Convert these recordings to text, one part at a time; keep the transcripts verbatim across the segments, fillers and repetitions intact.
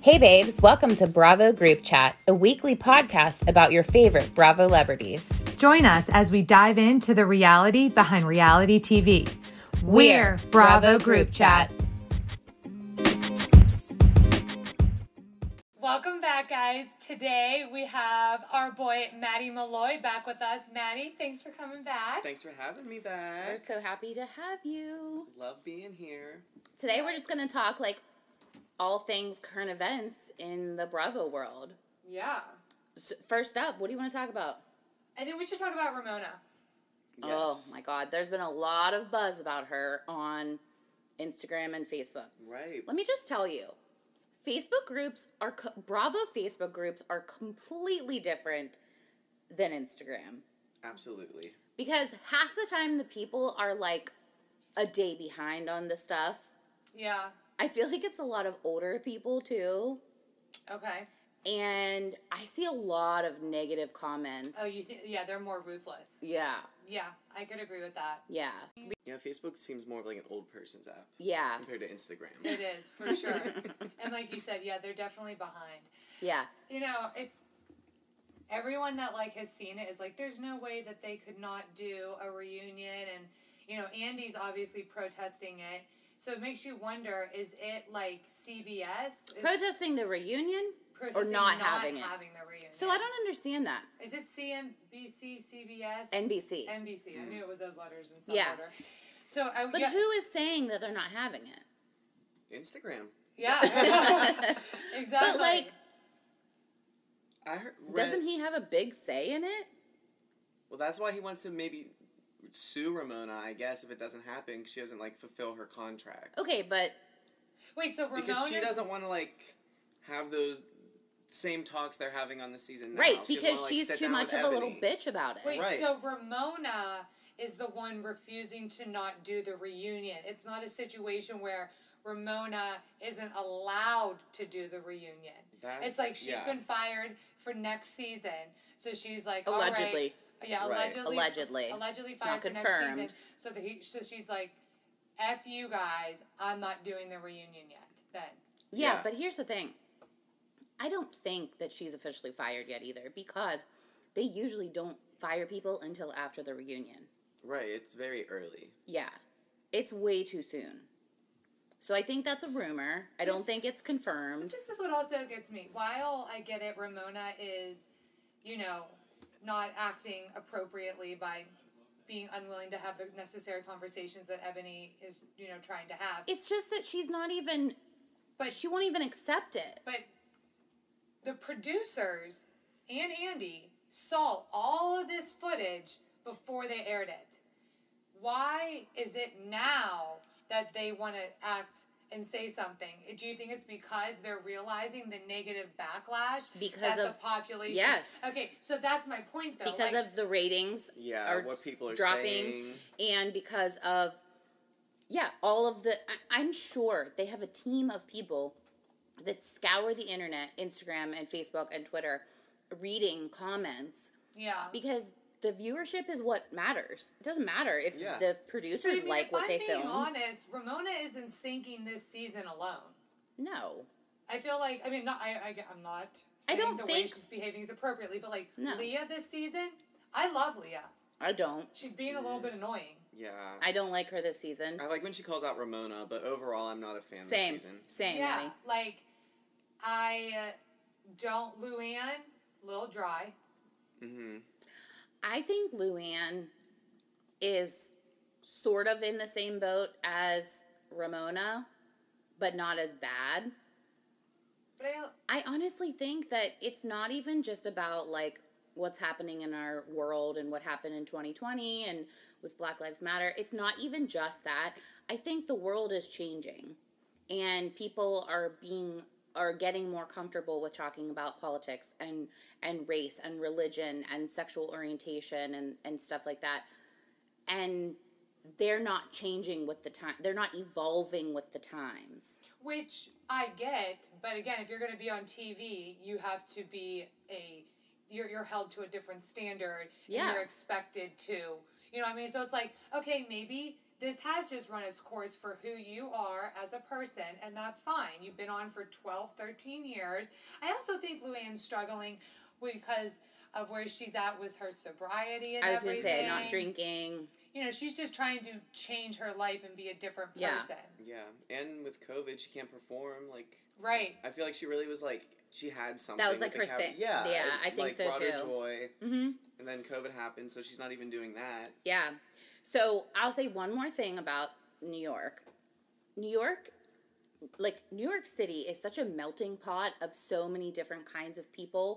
Hey babes, welcome to Bravo Group Chat, a weekly podcast about your favorite Bravo celebrities. Join us as we dive into the reality behind reality T V. We're Bravo Group Chat. Welcome back, guys. Today we have our boy Maddie Malloy back with us. Maddie, thanks for coming back. Thanks for having me back. We're so happy to have you. Love being here. Today we're just going to talk like all things current events in the Bravo world. Yeah. So first up, what do you want to talk about? I think we should talk about Ramona. Yes. Oh my God, there's been a lot of buzz about her on Instagram and Facebook. Right. Let me just tell you, Facebook groups are, co- Bravo Facebook groups are completely different than Instagram. Absolutely. Because half the time the people are like a day behind on the stuff. Yeah. I feel like it's a lot of older people too. Okay. And I see a lot of negative comments. Oh, you think? Yeah, they're more ruthless. Yeah. Yeah, I could agree with that. Yeah. Yeah, Facebook seems more of like an old person's app Yeah. compared to Instagram. It is, for sure. And like you said, yeah, they're definitely behind. Yeah. You know, it's... Everyone that, like, has seen it is like, there's no way that they could not do a reunion. And, you know, Andy's obviously protesting it. So it makes you wonder, is it like C B S? Is Protesting the reunion or protesting not, having it? having the reunion? So I don't understand that. Is it C N B C, C B S? N B C. N B C. I knew it was those letters in some Yeah. order. So I, But yeah, who is saying that they're not having it? Instagram. Yeah. Exactly. But like, I heard. Read, doesn't he have a big say in it? Well, that's why he wants to maybe sue Ramona, I guess, if it doesn't happen, because she doesn't like fulfill her contract. Okay, but Wait, so Ramona's... Because she doesn't want to like have those same talks they're having on the season now. right, She doesn't because wanna, like, she's sit too down much with of a little Ebony. bitch about it. Wait, Right. so Ramona is the one refusing to not do the reunion. It's not a situation where Ramona isn't allowed to do the reunion. That- it's like she's yeah. been fired for next season. So she's like, Allegedly. all right. Yeah, Right. allegedly. Allegedly. Allegedly It's fired not for confirmed. next season. So, the, he, so she's like, F you guys, I'm not doing the reunion yet. Then. Yeah, Yeah. but here's the thing. I don't think that she's officially fired yet either, because they usually don't fire people until after the reunion. Right, it's very early. Yeah. It's way too soon. So I think that's a rumor. I don't It's- think it's confirmed. This is what also gets me. While I get it, Ramona is, you know, not acting appropriately by being unwilling to have the necessary conversations that Ebony is, you know, trying to have. It's just that she's not even, But she won't even accept it. but the producers and Andy saw all of this footage before they aired it. Why is it now that they want to act and say something? Do you think it's because they're realizing the negative backlash Because that the of- population? yes. Okay, so that's my point, though. Because like, of the ratings Yeah, are what people are dropping, saying. and because of, yeah, all of the, I, I'm sure they have a team of people that scour the internet, Instagram and Facebook and Twitter, reading comments, yeah. because the viewership is what matters. It doesn't matter if Yeah. the But producers I mean, like if what I'm they being filmed. honest, Ramona isn't sinking this season alone. No. I feel like, I mean, not, I, I, I'm not I saying don't the way think- she's behaving is appropriately, but like No. Leah this season, I love Leah. I don't. She's being a little bit annoying. Yeah. I don't like her this season. I like when she calls out Ramona, but overall, I'm not a fan Same. this season. Same, yeah, Maddie. like I uh, don't Luann, little dry. Mm-hmm. I think Luann is sort of in the same boat as Ramona, but not as bad. But I, I honestly think that it's not even just about, like, what's happening in our world and what happened in twenty twenty and with Black Lives Matter. It's not even just that. I think the world is changing, and people are being are getting more comfortable with talking about politics and and race and religion and sexual orientation and and stuff like that. And they're not changing with the time. They're not evolving with the times. which I get, but again, if you're going to be on T V, you have to be a you're you're held to a different standard. Yeah. And you're expected to, you know what I mean? So it's like, okay, maybe this has just run its course for who you are as a person, and that's fine. You've been on for twelve, thirteen years. I also think Luann's struggling because of where she's at with her sobriety and I was everything. going to say, not drinking. You know, she's just trying to change her life and be a different Yeah. person. Yeah, and with COVID, she can't perform. Like, Right. I feel like she really was like she had something. That was, with like, the her cow- thing. Yeah, Yeah, it, I think like, so, brought her too. joy, Mm-hmm. and then COVID happened, so she's not even doing that. Yeah. So I'll say one more thing about New York. New York, like, New York City is such a melting pot of so many different kinds of people.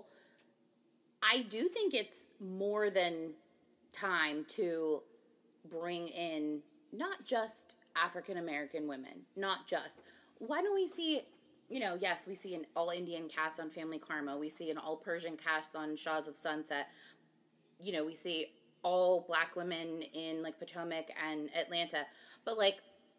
I do think it's more than time to bring in not just African American women, not just. Why don't we see, you know, yes, we see an all Indian cast on Family Karma, we see an all Persian cast on Shaws of Sunset, you know, we see all black women in like Potomac and Atlanta, but like,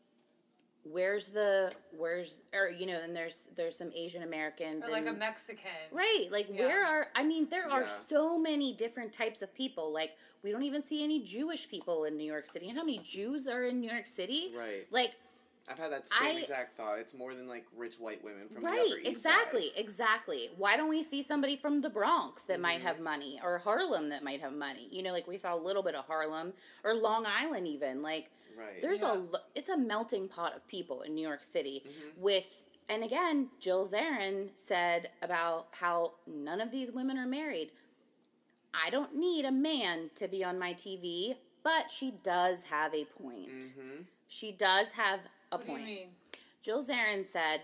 where's the where's or you know, and there's there's some Asian Americans Or like and, a Mexican. right, like Yeah. where are I mean there are Yeah. so many different types of people. Like, we don't even see any Jewish people in New York City. And how many Jews are in New York City? Right. Like, I've had that same I- exact thought. It's more than like rich white women from the right, Upper East exactly, Side. exactly. Why don't we see somebody from the Bronx that might Mhm. have money, or Harlem that might have money? You know, like we saw a little bit of Harlem or Long Island even. Like, Right. there's Yeah. a lo- it's a melting pot of people in New York City Mhm. with, and again, Jill Zarin said about how none of these women are married. I don't need a man to be on my T V, but she does have a point. Mm-hmm. She does have a What point. do you mean? Jill Zarin said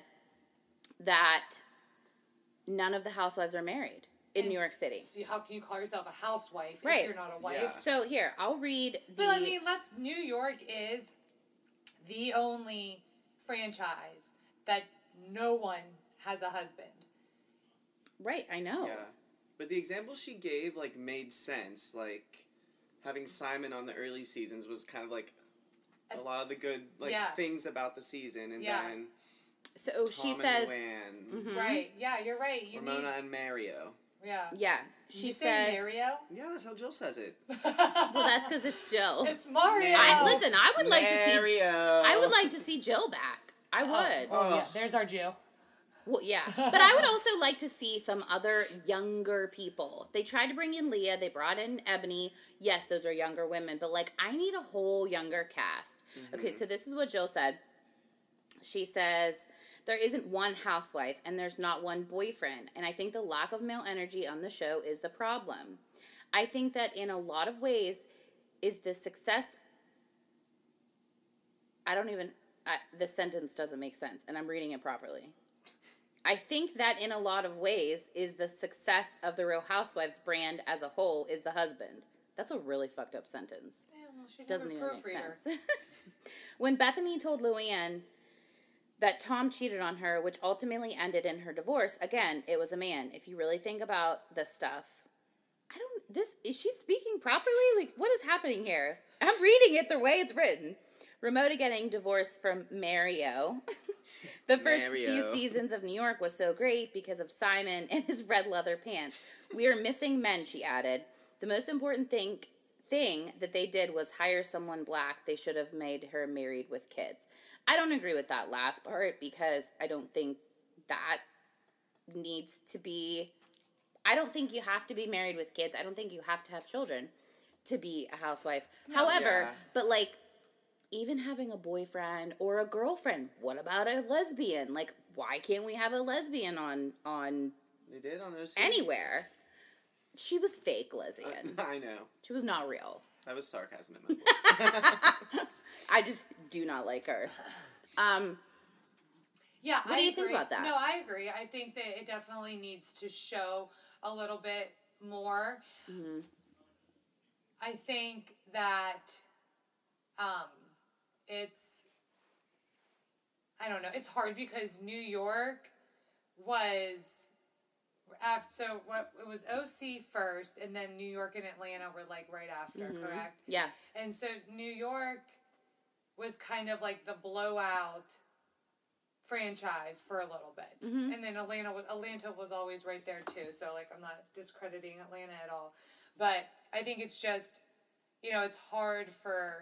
that none of the housewives are married in And- New York City. See, how can you call yourself a housewife Right. if you're not a wife? Yeah. So here, I'll read the. But I mean, let's. New York is the only franchise that no one has a husband. right, I know. Yeah. But the example she gave, like, made sense. Like, having Simon on the early seasons was kind of, like, a lot of the good, like, Yeah. things about the season. And Yeah. then So Tom she and says. Luann, Mhm. Right? Yeah, you're right. You Ramona and Mario. need. Yeah. Yeah, Did she you say says. Mario? Yeah, that's how Jill says it. Well, that's because it's Jill. It's Mario. I, listen, I would like to see. Mario. I would like to see Jill back. I Oh, would. oh, yeah. Ugh. There's our Jill. Well, yeah, but I would also like to see some other younger people. They tried to bring in Leah. They brought in Ebony. Yes, those are younger women, but like, I need a whole younger cast. Okay, so this is what Jill said. She says, there isn't one housewife and there's not one boyfriend. And I think the lack of male energy on the show is the problem. I think that in a lot of ways is the success. I don't even, I, this sentence doesn't make sense, and I'm reading it properly. I think that in a lot of ways is the success of the Real Housewives brand as a whole is the husband. That's a really fucked up sentence. Yeah, well, she Doesn't a even make proofreader. sense. When Bethany told Luann that Tom cheated on her, which ultimately ended in her divorce, again, it was a man. If you really think about this stuff, I don't, this, is she speaking properly? Like, what is happening here? I'm reading it the way it's written. Ramona getting divorced from Mario. The first few Mario. seasons of New York was so great because of Simon and his red leather pants. We are missing men, she added. The most important thing thing that they did was hire someone black. They should have made her married with kids. I don't agree with that last part because I don't think that needs to be, I don't think you have to be married with kids. I don't think you have to have children to be a housewife. However, Yeah. but like, even having a boyfriend or a girlfriend, what about a lesbian? Like, why can't we have a lesbian on on They did on those. anywhere? She was fake lesbian. I know. She was not real. That was sarcasm in my voice. I just do not like her. Um, Yeah, What I do you think agree. about that? No, I agree. I think that it definitely needs to show a little bit more. mhm. I think that um, it's, I don't know, it's hard because New York was, after, so what, it was O C first, and then New York and Atlanta were like right after, Mhm. correct? Yeah. And so New York was kind of like the blowout franchise for a little bit. Mhm. And then Atlanta was Atlanta was always right there too. So like I'm not discrediting Atlanta at all. But I think it's just, you know, it's hard for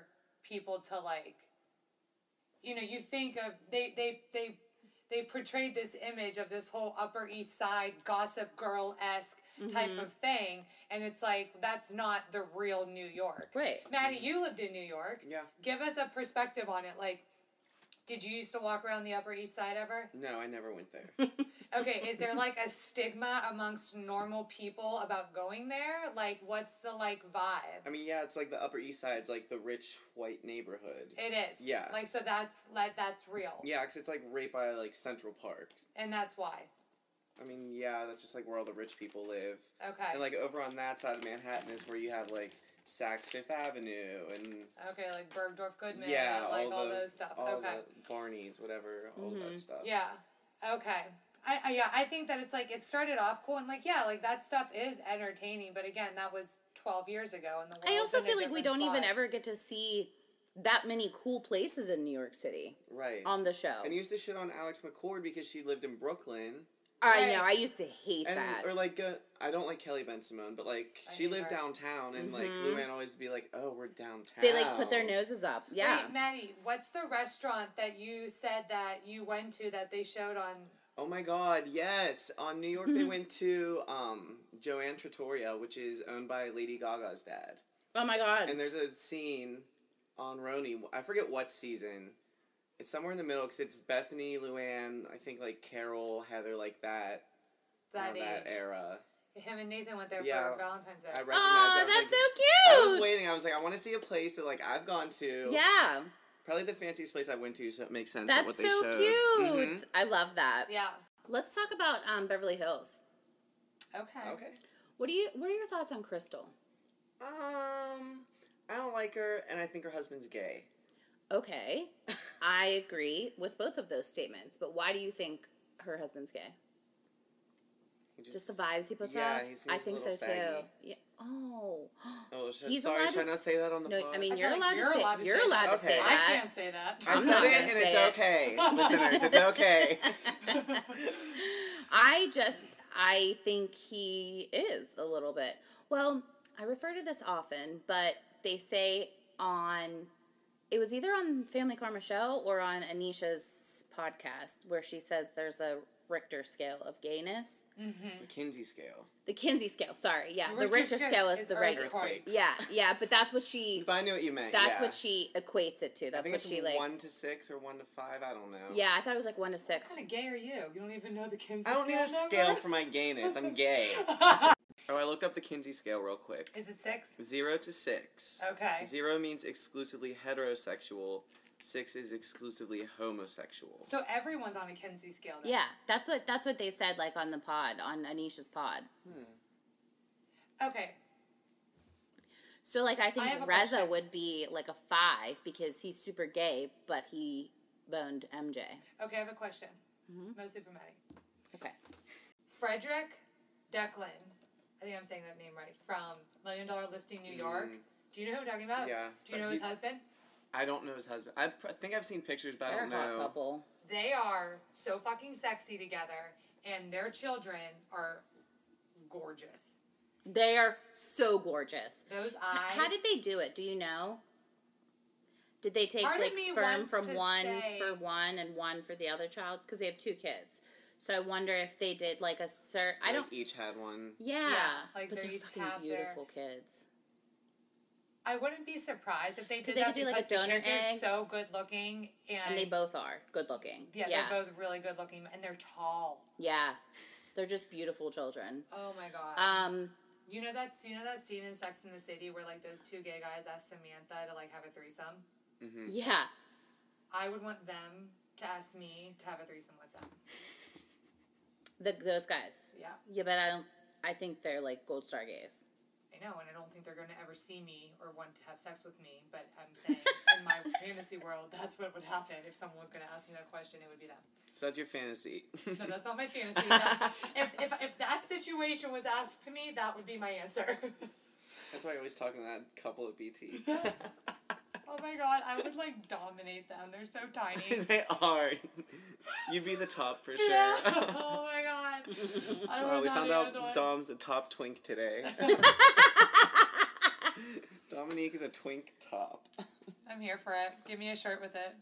people to like, you know, you think of they they they they portrayed this image of this whole Upper East Side Gossip Girl-esque type Mm-hmm. of thing, and it's like that's not the real New York. Right. Maddie, you lived in New York. Yeah. Give us a perspective on it. Like, did you used to walk around the Upper East Side ever? No, I never went there. Okay, is there like a stigma amongst normal people about going there? Like, what's the like vibe? I mean, yeah, it's like the Upper East Side's like the rich white neighborhood. It is. Yeah. Like, so that's like that's real. Yeah, because it's like right by like Central Park. And that's why. I mean, yeah, that's just like where all the rich people live. Okay. And like over on that side of Manhattan is where you have like Saks Fifth Avenue and Okay, like Bergdorf Goodman, yeah, like all, all, the, those stuff. all Okay. the Barneys, whatever, all Mhm. that stuff. Yeah. Okay. I, I yeah, I think that it's like it started off cool and like yeah, like that stuff is entertaining, but again, that was twelve years ago and the world's I also in a feel like we different don't even spot. ever get to see that many cool places in New York City Right. on the show. And you used to shit on Alex McCord because she lived in Brooklyn. I Right. know. I used to hate And, that. or like, uh, I don't like Kelly Ben Simone, but like, I she hate lived her. downtown, and like, Mhm. Luann always would be like, oh, we're downtown. They like put their noses up. Yeah. Wait, Maddie, what's the restaurant that you said that you went to that they showed on? Oh my god, yes! On New York, they went to um, Joanne Trattoria, which is owned by Lady Gaga's dad. Oh my god. And there's a scene on Roni, I forget what season. It's somewhere in the middle, because it's Bethany, Luann, I think like Carol, Heather, like that. That around that age. era. Him and Nathan went there Yeah. for Valentine's Day. I recognized Oh, that. I was that's like- so cute. I was waiting. I was like, I want to see a place that like I've gone to. Yeah. Probably the fanciest place I went to, so it makes sense. That's what they so showed. cute. Mhm. I love that. Yeah. Let's talk about um, Beverly Hills. Okay. Okay. What do you? What are your thoughts on Crystal? Um, I don't like her, and I think her husband's gay. Okay, I agree with both of those statements. But why do you think her husband's gay? He Just the vibes he puts yeah, off. he seems I a think so little too. faggy. Yeah. Oh. Oh, should, He's sorry, allowed should I to not say that on the No, pod? I mean I you're feel like allowed, you're to say. allowed to you're say allowed that. to Okay. say I that. can't say that. I I'm said not it, gonna and say it's it. okay, listeners. It's okay. I just I think he is a little bit. Well, I refer to this often, but they say on it was either on Family Karma Show or on Anisha's podcast where she says there's a Richter scale of gayness. The Kinsey scale. The Kinsey scale, sorry, yeah, The the Richter Richter scale scale is is the regular. earthquakes. Yeah, yeah, but that's what she. But I knew what you meant. That's yeah. what she equates it to. I That's think what it's she like. one to six or one to five. I don't know. Yeah, I thought it was like one to six. What kind of gay are you? You don't even know the Kinsey I don't need a scale scale number? for my gayness. I'm gay. Oh, I looked up the Kinsey scale real quick. Is it six? Zero to six. Okay. Zero means exclusively heterosexual. Six is exclusively homosexual. So everyone's on a Kinsey scale then? Yeah, that's what that's what they said like on the pod on Anisha's pod. Okay. So like I think I have a Reza question. would be like a five because he's super gay, but he boned M J. Okay, I have a question. Mm-hmm. Mostly for Maddie. Okay. Frederick Declan, I think I'm saying that name right, from Million Dollar Listing New York. Mm. Do you know who I'm talking about? Yeah, Do you but know he- his husband? I don't know his husband. I, pr- I think I've seen pictures, but I They're don't a hot know. couple. They are so fucking sexy together, and their children are gorgeous. They are so gorgeous. Those H- eyes. How did they do it? Do you know? Did they take Part of like me sperm wants from to one say- for one and one for the other child? Because they have two kids. So I wonder if they did like a cert. I Like, don't. each had one. Yeah, Yeah, like but they they're each fucking have their- beautiful kids. I wouldn't be surprised if they did Because they that could do, like, because a the donor kids are egg. so good looking and, And they both are good looking. yeah, yeah, they're both really good looking and they're tall. yeah. They're just beautiful children. Oh my god. Um, you know that you know that scene in Sex in the City where like those two gay guys asked Samantha to like have a threesome? Mm-hmm. yeah. I would want them to ask me to have a threesome with them. The those guys. Yeah. Yeah, but I don't. I think they're like gold star gays. I know, and I don't think they're going to ever see me or want to have sex with me, but I'm saying in my fantasy world, that's what would happen if someone was going to ask me that question, it would be them. So that's your fantasy. No, that's not my fantasy. That, if, if, if that situation was asked to me, that would be my answer. That's why I always talking to that couple at B T. Oh my god, I would like dominate them. They're so tiny. They are. You'd be the top for sure. Yeah. Oh my god. I Wow, would we not found be out able to- Dom's a top twink today. Dominique is a twink top. I'm here for it. Give me a shirt with it.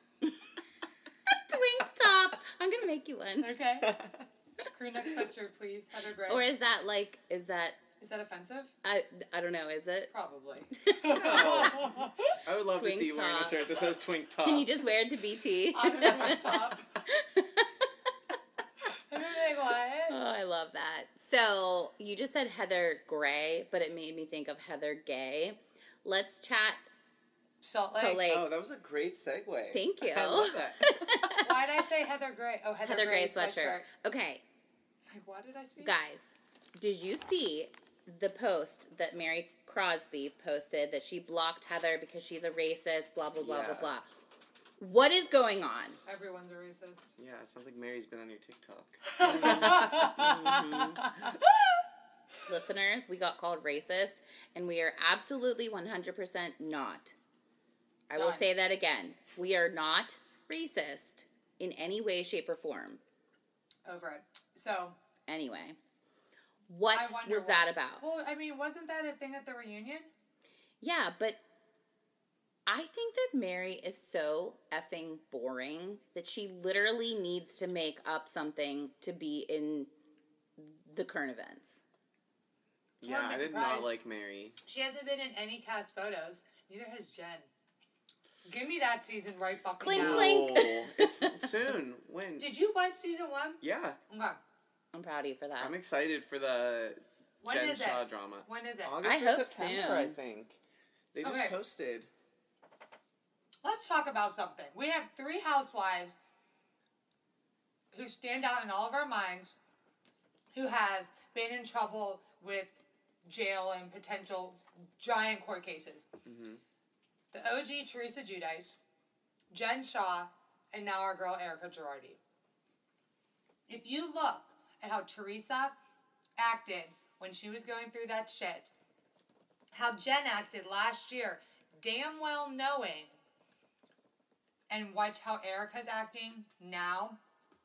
Twink top. I'm gonna make you one. Okay. Crew neck sweatshirt, please. Heather Gray. Or is that like? Is that? Is that offensive? I I don't know. Is it? Probably. I would love Twink to see you wearing a top. shirt that says Twink Top. Can you just wear it to B T? On the twink top. I'm like, what? Oh, I love that. So you just said Heather Gray, but it made me think of Heather Gay. Let's chat. Salt Lake. So like, Oh, that was a great segue. thank you. I love that. Why did I say Heather Gray? Oh, Heather, Heather Gray Gray sweatshirt. Okay, Like, why did I speak? guys, did you see the post that Mary Crosby posted that she blocked Heather because she's a racist? Blah blah blah Yeah. blah blah. What is going on? Everyone's a racist. Yeah, it sounds like Mary's been on your TikTok. Listeners, we got called racist, and we are absolutely one hundred percent not. I will Done. say that again. We are not racist in any way, shape, or form. Over it. So, Anyway, what I wonder was what- that about? well, I mean, wasn't that a thing at the reunion? Yeah, but I think that Mary is so effing boring that she literally needs to make up something to be in the current events. Yeah, Wouldn't I be did not surprised. like Mary. She hasn't been in any cast photos. Neither has Jen. Give me that season right fucking Clink, now. clink. Oh, it's soon. When? Did you watch season one? Yeah, Okay. I'm proud of you for that. I'm excited for the When Jen is Shaw it? drama. When is it? August I or hope September, soon. I think. They just Okay. posted. Let's talk about something. We have three housewives who stand out in all of our minds who have been in trouble with jail and potential giant court cases. Mm-hmm. The O G Teresa Giudice, Jen Shaw, and now our girl Erica Girardi. If you look at how Teresa acted when she was going through that shit, how Jen acted last year, damn well knowing, and watch how Erica's acting now.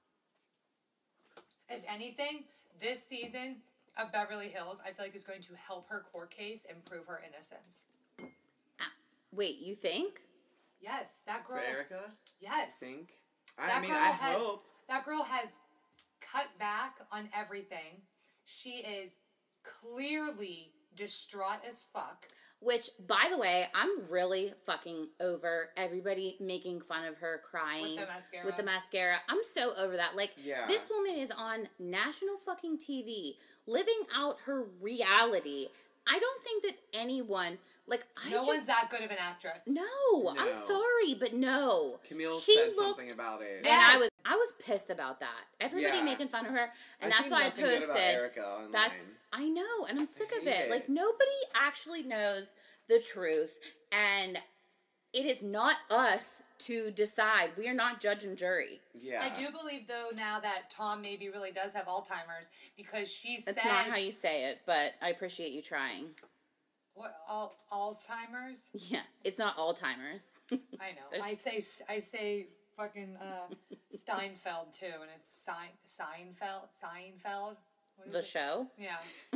If anything, this season of Beverly Hills, I feel like is going to help her court case and prove her innocence. Wait, you think? Yes, that girl. For Erica, I Yes, think. I that mean, girl I has. hope. That girl has cut back on everything. She is clearly distraught as fuck. Which, by the way, I'm really fucking over everybody making fun of her crying With the mascara. with the mascara. I'm so over that. Like, Yeah. this woman is on national fucking T V, living out her reality. I don't think that anyone, like, I No just one's that good of an actress. no, I'm No. sorry, but no. Camille She said looked- something about it. And Yes. I was I was pissed about that. Everybody Yeah. making fun of her, and I that's see why I nothing good posted. about Erica online. That's I know, and I'm sick of hate it. it. Like, nobody actually knows the truth, and it is not us to decide. We are not judge and jury. Yeah. I do believe though now that Tom maybe really does have Alzheimer's because she That's said not how you say it, but I appreciate you trying. what al- Alzheimer's. Yeah, it's not all timers. I know. There's- I say I say fucking uh, Steinfeld too, and it's Stein Seinfeld Seinfeld. What is The it? show. Yeah.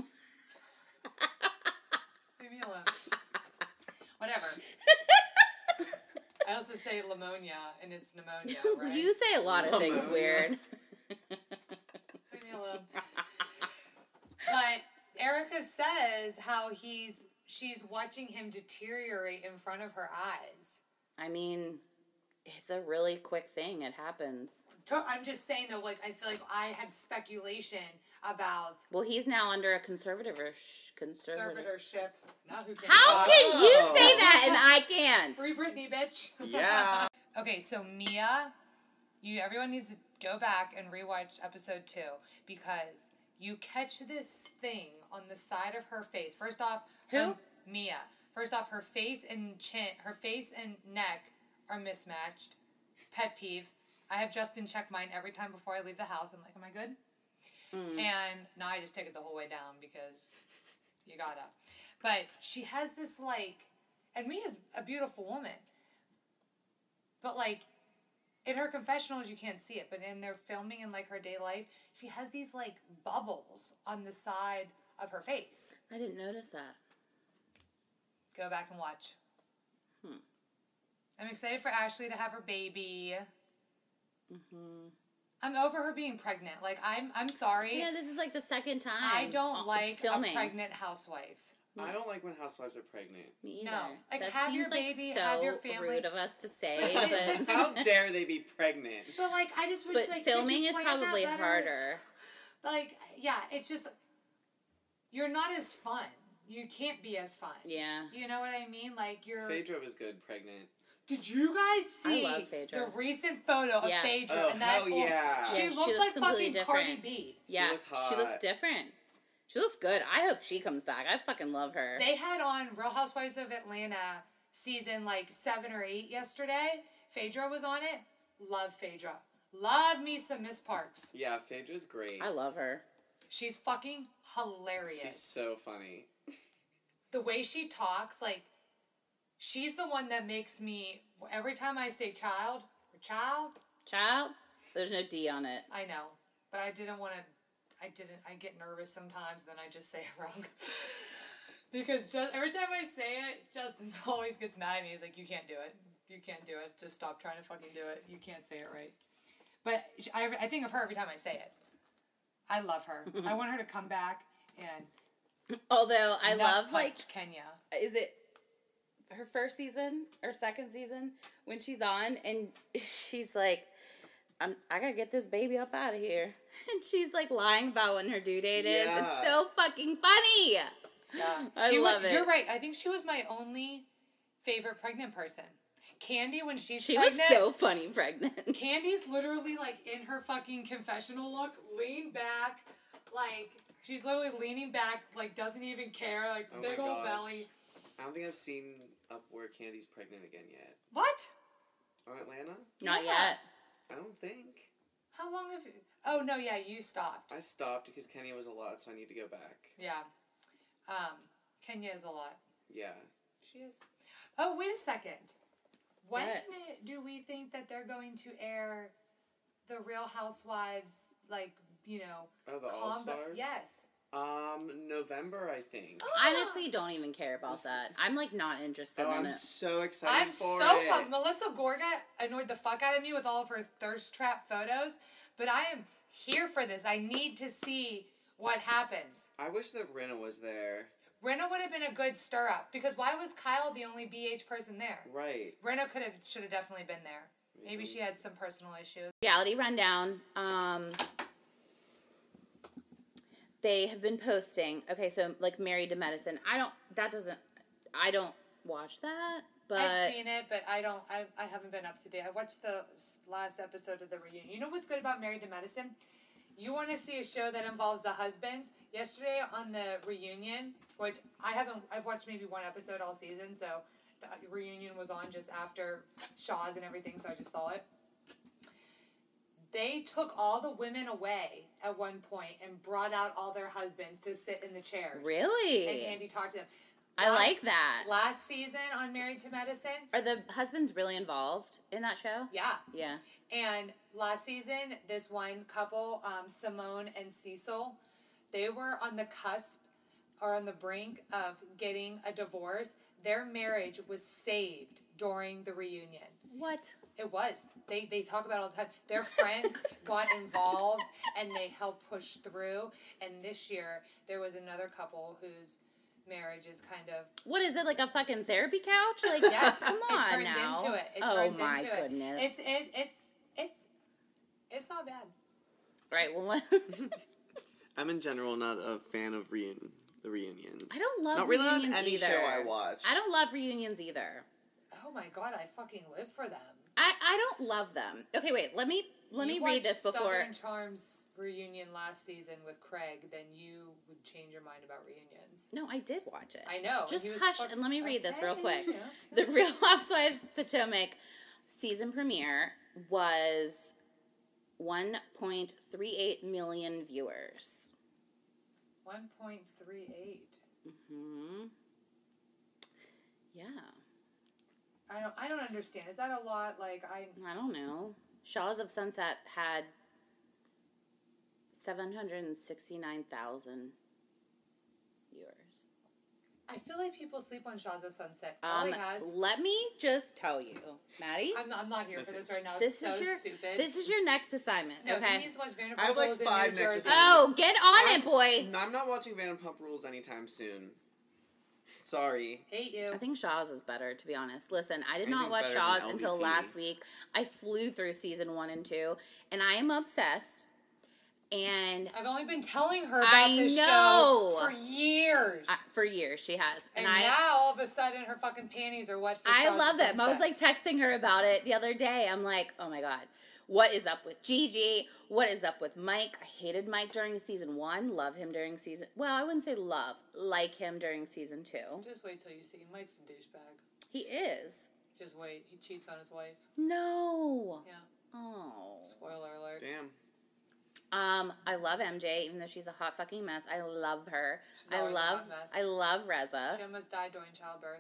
Leave me alone. Whatever. I also say pneumonia, and it's pneumonia, right? You say a lot of things Pneumonia. weird. Leave me alone. But Erica says how he's she's watching him deteriorate in front of her eyes. I mean, it's a really quick thing. It happens. To- I'm just saying though, like I feel like I had speculation about Well, he's now under a conservative conservative. conservatorship. Now who can How talk? can you say that and I can't? Free Britney, bitch. Yeah. Okay, so Mia, you everyone needs to go back and rewatch episode two because you catch this thing on the side of her face. First off, Who? her- Mia. First off, her face and chin, her face and neck are mismatched. Pet peeve. I have Justin check mine every time before I leave the house. I'm like, am I good? Mm. And now I just take it the whole way down because you gotta. But she has this like, and Mia's a beautiful woman. But like, in her confessionals you can't see it, but in their filming in like her day life, she has these like bubbles on the side of her face. I didn't notice that. Go back and watch. I'm excited for Ashley to have her baby. Mm-hmm. I'm over her being pregnant. Like, I'm I'm sorry. Yeah, this is like the second time. I don't Oh, like a filming. pregnant housewife. I don't like when housewives are pregnant. Me either. No. Like, that have seems your baby, like so have your family. rude of us to say, but How dare they be pregnant? But, like, I just wish, but like, could filming you is plan that probably better? harder. Like, yeah, it's just, you're not as fun. You can't be as fun. Yeah. You know what I mean? Like, you're... Phaedra was good pregnant. Did you guys see I love Phaedra. the recent photo of Yeah. Phaedra? Oh, and that hell old- yeah. She Yeah, she looked looks like completely fucking Cardi different. B. Yeah, looks she looks hot. different. She looks good. I hope she comes back. I fucking love her. They had on Real Housewives of Atlanta season like seven or eight yesterday. Phaedra was on it. Love Phaedra. Love me some Miss Parks. Yeah, Phaedra's great. I love her. She's fucking hilarious. She's so funny. The way she talks, like, she's the one that makes me, every time I say child, or child, Child, there's no D on it. I know. But I didn't want to, I didn't, I get nervous sometimes, then I just say it wrong. Because just every time I say it, Justin always gets mad at me. He's like, you can't do it. You can't do it. Just stop trying to fucking do it. You can't say it right. But sh- I, I think of her every time I say it. I love her. I want her to come back and Although I nut love punch like, Kenya. is it her first season or second season when she's on and she's like, I'm, I gotta get this baby up out of here. And she's like lying about when her due date is. Yeah. It's so fucking funny. Yeah. I She love was, it. You're right. I think she was my only favorite pregnant person. Candy, when she's She was pregnant, so funny pregnant. Candy's literally like in her fucking confessional look, lean back, like she's literally leaning back, like doesn't even care, like Oh big my old gosh. belly. I don't think I've seen up where Candy's pregnant again yet. What? On Atlanta? Not Yeah. yet. I don't think. How long have you? Oh no, yeah, you stopped. I stopped because Kenya was a lot, so I need to go back. Yeah. Um, Kenya is a lot. Yeah. She is. Oh, wait a second. When What? do we think that they're going to air the Real Housewives, like, you know, Oh, the combo- All-Stars? Yes. Um, November, I think. I honestly don't even care about that. I'm like not interested Oh, in I'm it. so excited I'm for so it. pumped. Melissa Gorga annoyed the fuck out of me with all of her thirst trap photos, but I am here for this. I need to see what happens. I wish that Rinna was there. Rinna would have been a good stir up because why was Kyle the only B H person there? Right. Rinna could have should have definitely been there. Maybe she had some personal issues. Reality rundown. Um, they have been posting. Okay, so like Married to Medicine. I don't. That doesn't. I don't watch that. But I've seen it, but I don't. I, I haven't been up to date. I watched the last episode of the reunion. You know what's good about Married to Medicine? You want to see a show that involves the husbands. Yesterday on the reunion, which I haven't. I've watched maybe one episode all season, so the reunion was on just after Shaw's and everything, so I just saw it. They took all the women away at one point and brought out all their husbands to sit in the chairs. really, And Andy talked to them. I Last- like that. Last season on Married to Medicine, Are the husbands really involved in that show? yeah. Yeah. And last season, this one couple, um, Simone and Cecil, they were on the cusp or on the brink of getting a divorce. Their marriage was saved during the reunion. What? It was. They they talk about it all the time. Their friends got involved and they helped push through. And this year, there was another couple whose marriage is kind of What is it like a fucking therapy couch? Like yes, come it on turns now. into it. It oh turns my into goodness. it. It's it, it's it's it's not bad. right. Well, I'm in general not a fan of reun- the reunions. I don't love Not really on reunions any either. show I watch. I don't love reunions either. Oh my god, I fucking live for them. I, I don't love them. Okay, wait. Let me let You me read this watched before. Southern Charms reunion last season with Craig, then you would change your mind about reunions. No, I did watch it. I know. and Just he was hush fuck- and let me read this real Okay, quick. yeah. The Real Housewives Potomac season premiere was one point three eight million viewers. one point three eight. Hmm. Yeah. I don't I don't understand. Is that a lot? Like I I don't know. Shaws of Sunset had seven hundred sixty-nine thousand viewers. I feel like people sleep on Shazza Sunset. All Um, he has. let me just tell you, Maddie. I'm not, I'm not here for this right now. This It's so is your stupid. this is your next assignment. no, okay. he needs to watch Vanderpump I have, like, Rules in five New next Jersey. assignments. Oh, get on I'm- it, boy. No, I'm not watching Vanderpump Rules anytime soon. Sorry. Hate you. I think Shaw's is better, to be honest. Listen, I did not Anything's watch better than Shaw's L V P. until last week. I flew through season one and two, and I am obsessed. And I've only been telling her about I this know. show for years. I, for years she has, and and, I now all of a sudden her fucking panties are wet for I Shazza love them. I was Sunset. like texting her about it the other day. I'm like, oh my god, what is up with Gigi? What is up with Mike? I hated Mike during season one. Love him during season. Well, I wouldn't say love. Like him during season two. Just wait till you see. Mike's a douchebag. He is. Just wait. He cheats on his wife. No. Yeah. Oh. Spoiler alert. Damn. Um, I love M J, even though she's a hot fucking mess. I love her. She's I always a love. hot mess. I love Reza. She almost died during childbirth.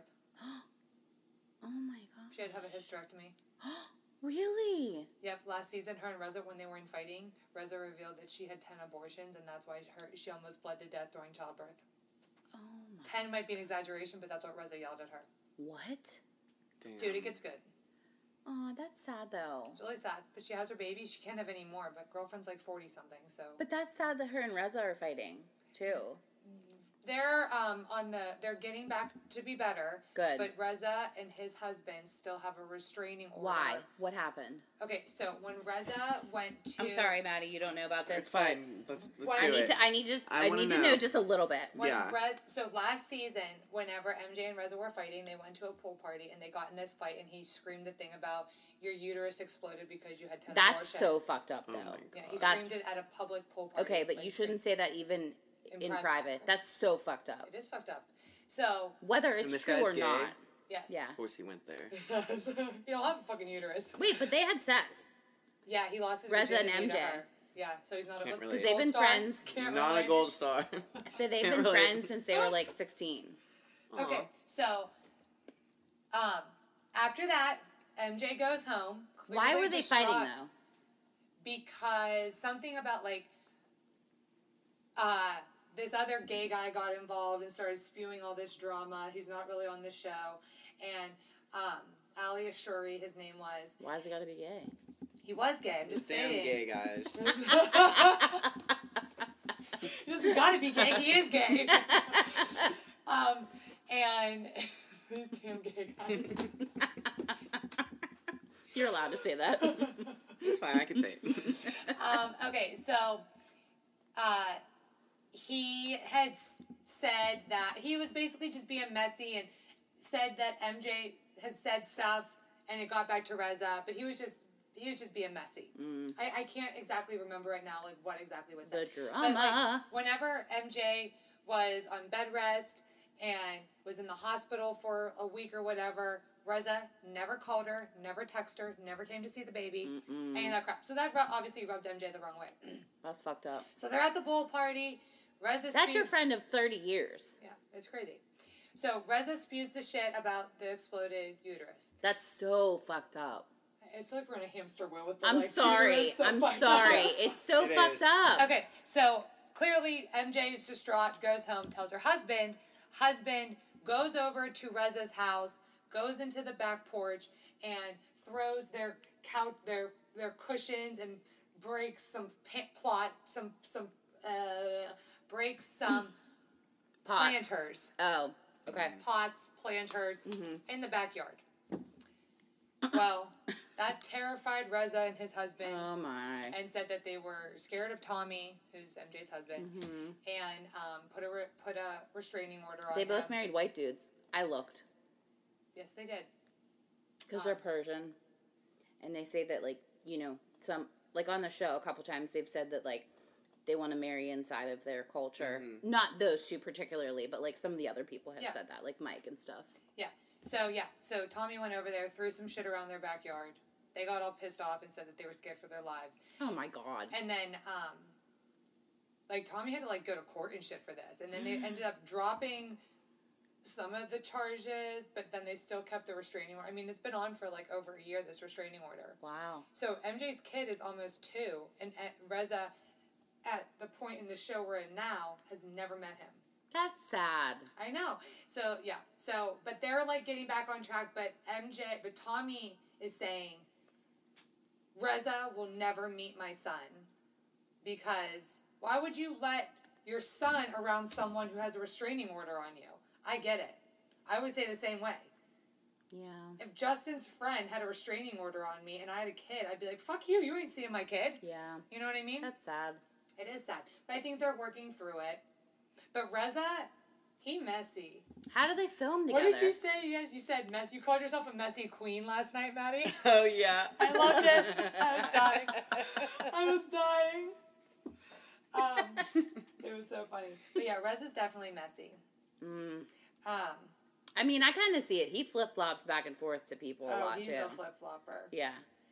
Oh my god. She had to have a hysterectomy. Really? Yep, last season, her and Reza, when they were in fighting, Reza revealed that she had ten abortions, and that's why her, she almost bled to death during childbirth. Oh my. ten might be an exaggeration, but that's what Reza yelled at her. What? Damn. Dude, it gets good. Oh, that's sad though. It's really sad, but she has her babies. She can't have any more, but girlfriend's like forty something, so. But that's sad that her and Reza are fighting too. They're um on the they're getting back to be better. Good. But Reza and his husband still have a restraining order. Why? What happened? Okay, so when Reza went to I'm sorry, Maddie. You don't know about this. It's fine. Let's let's Why- do I need it. to. I need just. I I, wanna need to know. know just a little bit. When Yeah. Re- so last season, whenever M J and Reza were fighting, they went to a pool party and they got in this fight, and he screamed the thing about your uterus exploded because you had ten That's abortions. so fucked up, Oh though. my God. Yeah, he That's- screamed it at a public pool party. Okay, but like, you shouldn't say that even In in, private. private. That's so fucked up. It is fucked up. So Whether it's this true guy's or gay? not. yes. Yeah. Of course he went there. Yes. you don't have a fucking uterus. Wait, but they had sex. Yeah, he lost his Reza and virginity to M J. her. Yeah, so he's not Can't a relate. Because they've been gold star. friends. Can't Not relate. a gold star. So they've Can't been relate. friends since they were like sixteen. Okay, so um, after that, M J goes home. Why clearly were they distraught fighting though? Because something about like uh, this other gay guy got involved and started spewing all this drama. He's not really on the show, and um, Ali Ashuri, his name was. Why's he gotta be gay? He was gay. I'm just These damn saying. gay guys. He doesn't gotta be gay. He is gay. um, and these damn gay guys. You're allowed to say that. It's fine. I can say it. um, okay, so uh, he had s- said that he was basically just being messy and said that M J had said stuff and it got back to Reza, but he was just he was just being messy. Mm. I, I can't exactly remember right now like what exactly was said. The But, like, drama. whenever M J was on bed rest and was in the hospital for a week or whatever, Reza never called her, never texted her, never came to see the baby, Mm-mm. any of that crap. So that ru- obviously rubbed M J the wrong way. That's fucked up. So they're at the pool party. Reza That's your spews- friend of thirty years. Yeah, it's crazy. So Reza spews the shit about the exploded uterus. That's so fucked up. I feel like we're in a hamster wheel with the I'm like, sorry. uterus so I'm fucked sorry. up. It's so It fucked is. up. Okay, so clearly M J is distraught, goes home, tells her husband. Husband goes over to Reza's house, goes into the back porch, and throws their couch, their their cushions, and breaks some pa- plot, some some uh, breaks some Pots. planters, Oh, okay. pots, planters Mhm. in the backyard. Well, that terrified Reza and his husband. Oh my. And said that they were scared of Tommy, who's M J's husband, Mhm. and um, put a re- put a restraining order on They him. both married white dudes. I looked Yes, they did. because Um, they're Persian, and they say that like you know some like on the show a couple times they've said that like they want to marry inside of their culture. Mhm. Not those two particularly, but like some of the other people have Yeah. said that, like Mike and stuff. Yeah. So yeah. So Tommy went over there, threw some shit around their backyard. They got all pissed off and said that they were scared for their lives. Oh my god. And then, um, like Tommy had to like go to court and shit for this, and then they ended up dropping some of the charges, but then they still kept the restraining order. I mean, it's been on for like over a year. This restraining order. Wow. So M J's kid is almost two, and at Reza, at the point in the show we're in now, has never met him. That's sad. I know. So, yeah. So, but they're, like, getting back on track. But M J, but Tommy is saying, Reza will never meet my son. Because why would you let your son around someone who has a restraining order on you? I get it. I would say the same way. Yeah. If Justin's friend had a restraining order on me and I had a kid, I'd be like, fuck you, you ain't seeing my kid. Yeah. You know what I mean? That's sad. It is sad. But I think they're working through it. But Reza, he messy. How do they film together? What did you say? Yes, you said mess. You called yourself a messy queen last night, Maddie. Oh yeah. I loved it. I was dying. I was dying. Um, it was so funny. But yeah, Reza's definitely messy. Mm. Um, I mean, I kind of see it. He flip flops back and forth to people a oh, lot he's too. a flip flopper. Yeah.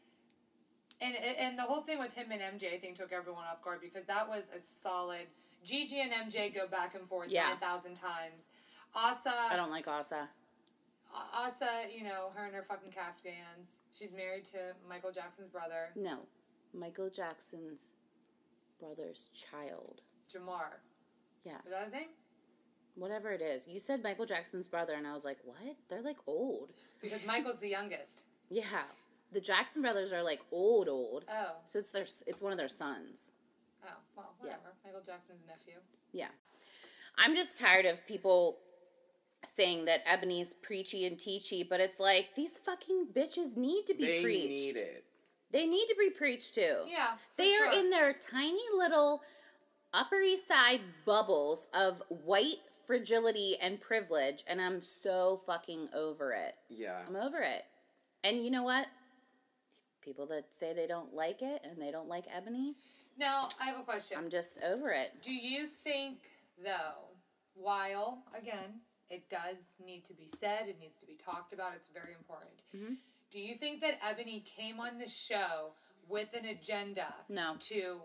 And and the whole thing with him and M J, I think, took everyone off guard because that was a solid. Gigi and M J go back and forth Yeah. nine thousand times. Asa. I don't like Asa. Asa, you know, her and her fucking caftans. She's married to Michael Jackson's brother, No. Michael Jackson's brother's child. Jamar. Yeah. Is that his name? Whatever it is. You said Michael Jackson's brother, and I was like, what? They're like old. Because Michael's the youngest. Yeah. The Jackson brothers are like old, old. Oh. So it's their, it's one of their sons. Oh, well, Yeah. whatever. Michael Jackson's nephew. Yeah. I'm just tired of people saying that Ebony's preachy and teachy, but it's like, these fucking bitches need to be They preached. need it. They need to be preached too. Yeah, for They are sure. in their tiny little Upper East Side bubbles of white fragility and privilege, and I'm so fucking over it. Yeah. I'm over it. And you know what? People that say they don't like it and they don't like Ebony, Now, I have a question. I'm just over it. Do you think, though, while, again, it does need to be said, it needs to be talked about, it's very important. Mhm. Do you think that Ebony came on the show with an agenda No. to...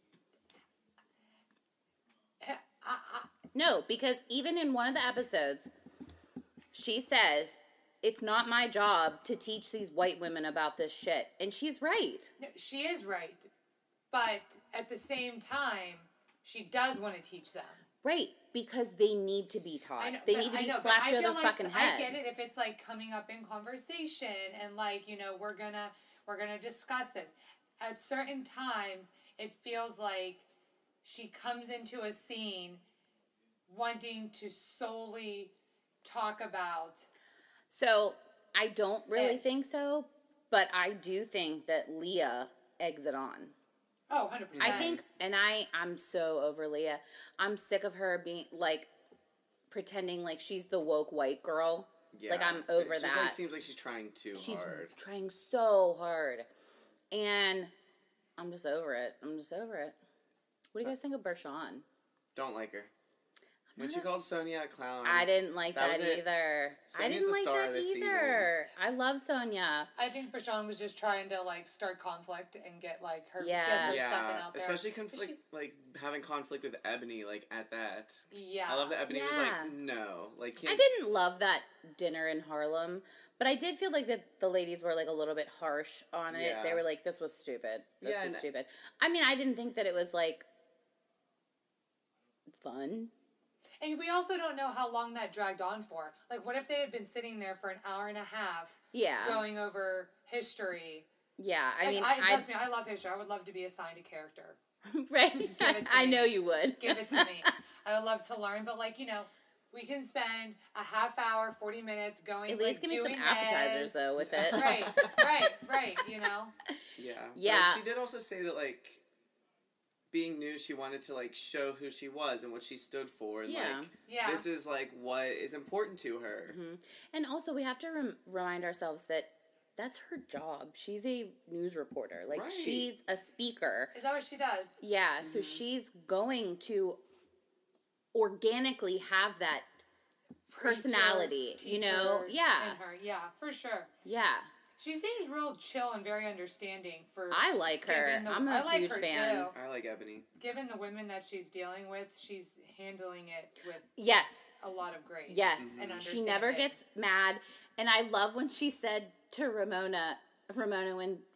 I, I, No, because even in one of the episodes, she says, it's not my job to teach these white women about this shit. And she's right. no, she is right. But at the same time, she does want to teach them. Right, because they need to be taught. I know, they but need to I be know, but slapped I over the feel like fucking head. I get it if it's like coming up in conversation and like, you know, we're gonna we're gonna discuss this. At certain times, it feels like she comes into a scene wanting to solely talk about. So I don't really It. think so, but I do think that Leah eggs it on. Oh, one hundred percent. I think, and I, I'm so over Leah. I'm sick of her being like pretending like she's the woke white girl. Yeah. Like, I'm over it just, that. Like, seems like she's trying too She's hard. trying so hard, and I'm just over it. I'm just over it. What do you guys think of Bershawn? Don't like her. When not she a- called Sonia a clown, I didn't like that that, was it. either. I Sonya's didn't the like star that of this either. I love Sonia. I think Prashant was just trying to like start conflict and get like her Yeah. get her Yeah, second out there. especially But conflict, she's- like having conflict with Ebony, like at that. Yeah. I love that Ebony was Yeah. like, no, like I can't- didn't love that dinner in Harlem, but I did feel like that the ladies were like a little bit harsh on it. They Yeah. were like, "This was stupid. This Yeah, was and- stupid." I mean, I didn't think that it was like fun. And we also don't know how long that dragged on for. Like, what if they had been sitting there for an hour and a half Yeah, going over history? yeah. I Like, mean, I, I, trust me, I love history. I would love to be assigned a character. right? it to I me. know you would. Give it to me. I would love to learn, but like you know, we can spend a half hour, forty minutes going. At least like, give me some doing appetizers this. though with it. Right, right, right. You know. Yeah. Yeah. But she did also say that like being new, she wanted to like show who she was and what she stood for, and Yeah. like Yeah. this is like what is important to her. Mhm. And also, we have to rem- remind ourselves that that's her job. She's a news reporter. Like, Right. she's a speaker. Is that what she does? Yeah, so she's going to organically have that personality, Preacher, you know? teacher Yeah. In her, yeah, for sure. Yeah. She seems real chill and very understanding for. I like her. given the- I'm a I like huge her fan. too. I like Ebony. Given the women that she's dealing with, she's handling it with Yes. a lot of grace. Yes. and She never understanding. gets mad. And I love when she said to Ramona, Ramona when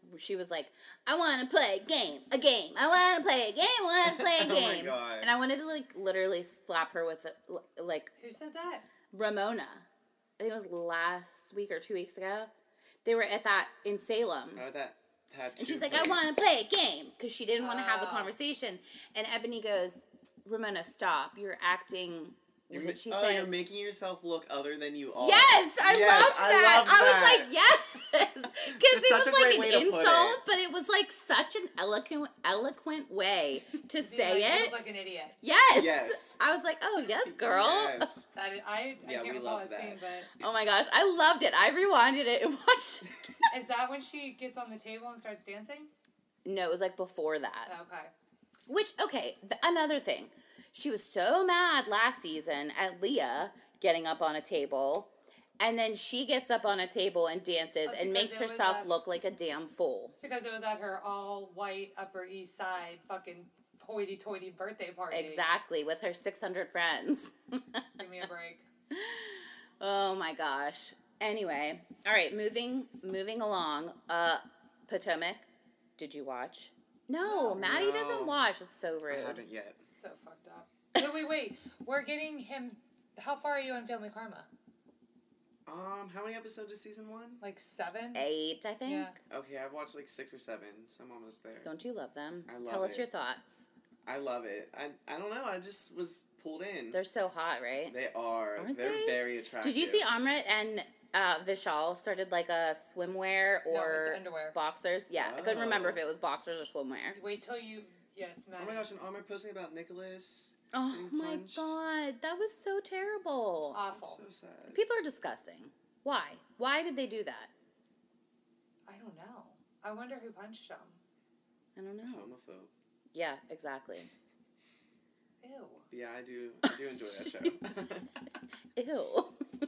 she was like, I want to play a game, a game. I want to play a game. I want to play a Oh my game. God. And I wanted to like literally slap her with a, like Who said that? Ramona. I think it was last week or two weeks ago. They were at that in Salem. Oh, that tattoo And she's like, place. I want to play a game. Because she didn't want to have the Oh. conversation. And Ebony goes, Ramona, stop. You're acting... You're, What ma- did she oh, say? you're making yourself look other than you are. Yes! I Yes, love I that. love I that. was like, yes! Because It's it was such a great like way an to put insult, it. but it was like such an eloquent, eloquent way to Be say like, You it. look like an idiot. Yes! Yes. I was like, oh, yes, girl. Yes. That is, I, I Yeah, we can't recall love the scene, that. but Oh my gosh, I loved it. I rewinded it and watched it. is that when she gets on the table and starts dancing? No, it was like before that. Okay. Which, okay, th- another thing. She was so mad last season at Leah getting up on a table, and then she gets up on a table and dances That's and because makes it was herself a- look like a damn fool. Because it was at her all white Upper East Side fucking hoity toity birthday party. Exactly, with her six hundred friends. Give me a break. Oh my gosh. Anyway, all right, moving moving along. Uh, Potomac, did you watch? No, No. Maddie No. doesn't watch. It's so rude. I haven't yet. So fucked up. So wait, wait. We're getting him. How far are you on Family Karma? Um, how many episodes is season one? Like seven? Eight, I think. Yeah. Okay, I've watched like six or seven, so I'm almost there. Don't you love them? I love Tell us it. your thoughts. I love it. I I don't know. I just was pulled in. They're so hot, right? They are. Aren't They're they? very attractive. Did you see Amrit and uh, Vishal started like a swimwear No, or it's underwear. boxers? Yeah, I couldn't remember Oh. if it was boxers or swimwear. Wait till you. Yes, Oh Maddie. my gosh, and Amr posting about Nicholas. Oh Getting my punched. god, that was so terrible. Awful. So sad. People are disgusting. Why? Why did they do that? I don't know. I wonder who punched him. I don't know. Homophobe. Yeah, exactly. Ew. Yeah, I do. I do enjoy that show. Ew.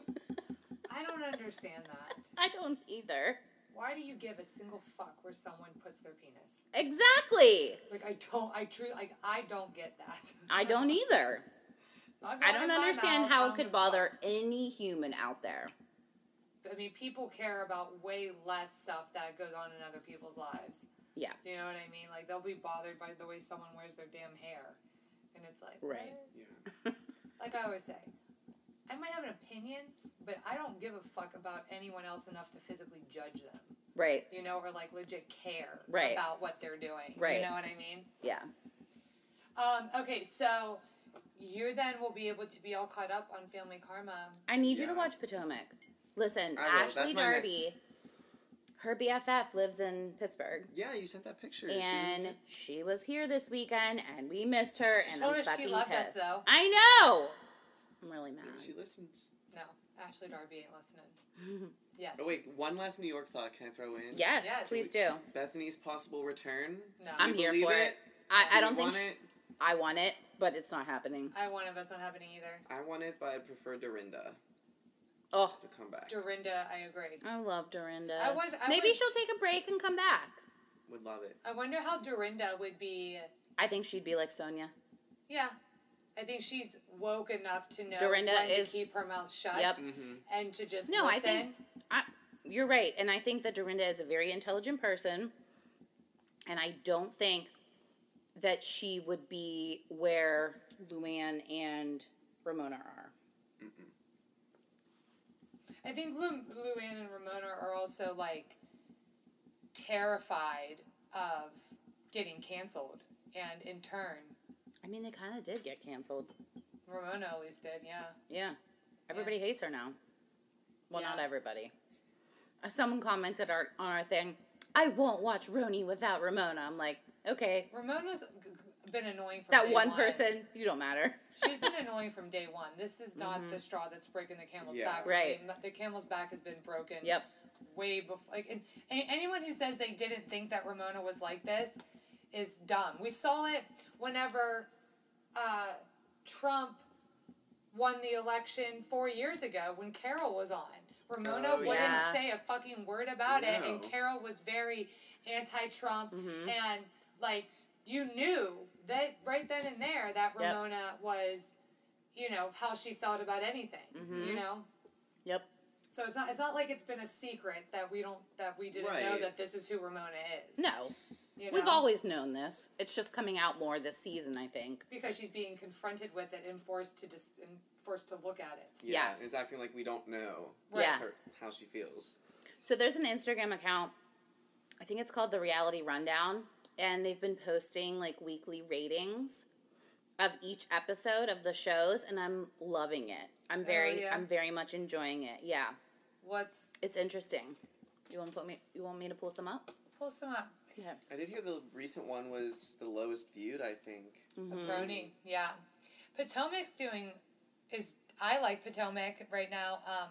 I don't understand that. I don't either. Why do you give a single fuck where someone puts their penis? Exactly. Like I don't. I truly like. I don't get that. I don't either. Not I going don't in my understand mouth, how I it don't could give a bother fuck. any human out there. I mean, people care about way less stuff that goes on in other people's lives. Yeah. Do you know what I mean? Like they'll be bothered by the way someone wears their damn hair, and it's like Right. what? Yeah. Like I always say, I might have an opinion, but I don't give a fuck about anyone else enough to physically judge them. Right. You know, or like legit care Right. about what they're doing. Right. You know what I mean? Yeah. Um, okay, so you then will be able to be all caught up on Family Karma. I need you to Yeah. watch Potomac. Listen, I will. Ashley That's my next- Darby, her B F F lives in Pittsburgh. Yeah, you sent that picture. She was- And she was here this weekend, and we missed her, She and told I'm us she fucking loved us, pissed. though. I know! I'm really mad. Maybe she listens. No, Ashley Darby ain't listening. Yeah. Oh wait, one last New York thought can I throw in? Yes, Yes. please do. Bethany's possible return. No. Do I'm you here believe for it. I, Do I you don't think want sh- it. I want it, but it's not happening. I want it, but it's not happening either. I want it, but I prefer Dorinda Oh, to come back. Dorinda, I agree. I love Dorinda. I would- I Maybe would- she'll take a break and come back. Would love it. I wonder how Dorinda would be. I think she'd be like Sonia. Yeah. I think she's woke enough to know Dorinda when is- to keep her mouth shut Yep. Mm-hmm. and to just No, I listen. think I, you're right, and I think that Dorinda is a very intelligent person, and I don't think that she would be where Luann and Ramona are. I think Lu- Luann and Ramona are also like terrified of getting canceled, and in turn, I mean, they kind of did get canceled. Ramona at least did. Yeah. Yeah, everybody hates her now. Well, not Yeah. everybody. Uh, Someone commented our, on our thing. I won't watch Roni without Ramona. I'm like, okay, Ramona's g- g- been annoying from that day one person, you don't matter. She's been annoying from day one. This is not the straw that's breaking the camel's Yeah. back. Right. The, the camel's back has been broken. Yep. Way before. Like, and, and anyone who says they didn't think that Ramona was like this is dumb. We saw it whenever uh, Trump won the election four years ago when Carol was on. Ramona Oh, wouldn't yeah. say a fucking word about it, and No. Carol was very anti-Trump, Mhm. and like you knew that right then and there that Yep. Ramona was, you know, how she felt about anything, Mhm. you know. Yep. So it's not it's not like it's been a secret that we don't that we didn't know Right. that this is who Ramona is. No. You We've know? always known this. It's just coming out more this season, I think. Because she's being confronted with it and forced to dis- and forced to look at it. Yeah. It's acting like we don't know Right. Yeah. her, how she feels. So there's an Instagram account, I think it's called The Reality Rundown, and they've been posting like weekly ratings of each episode of the shows, and I'm loving it. I'm very, yeah? I'm very much enjoying it. Yeah, What's it's interesting. You want to put me? You want me to pull some up? pull some up? Yeah. I did hear the recent one was the lowest viewed, I think. A brony, yeah. Potomac's doing is I like Potomac right now. Um,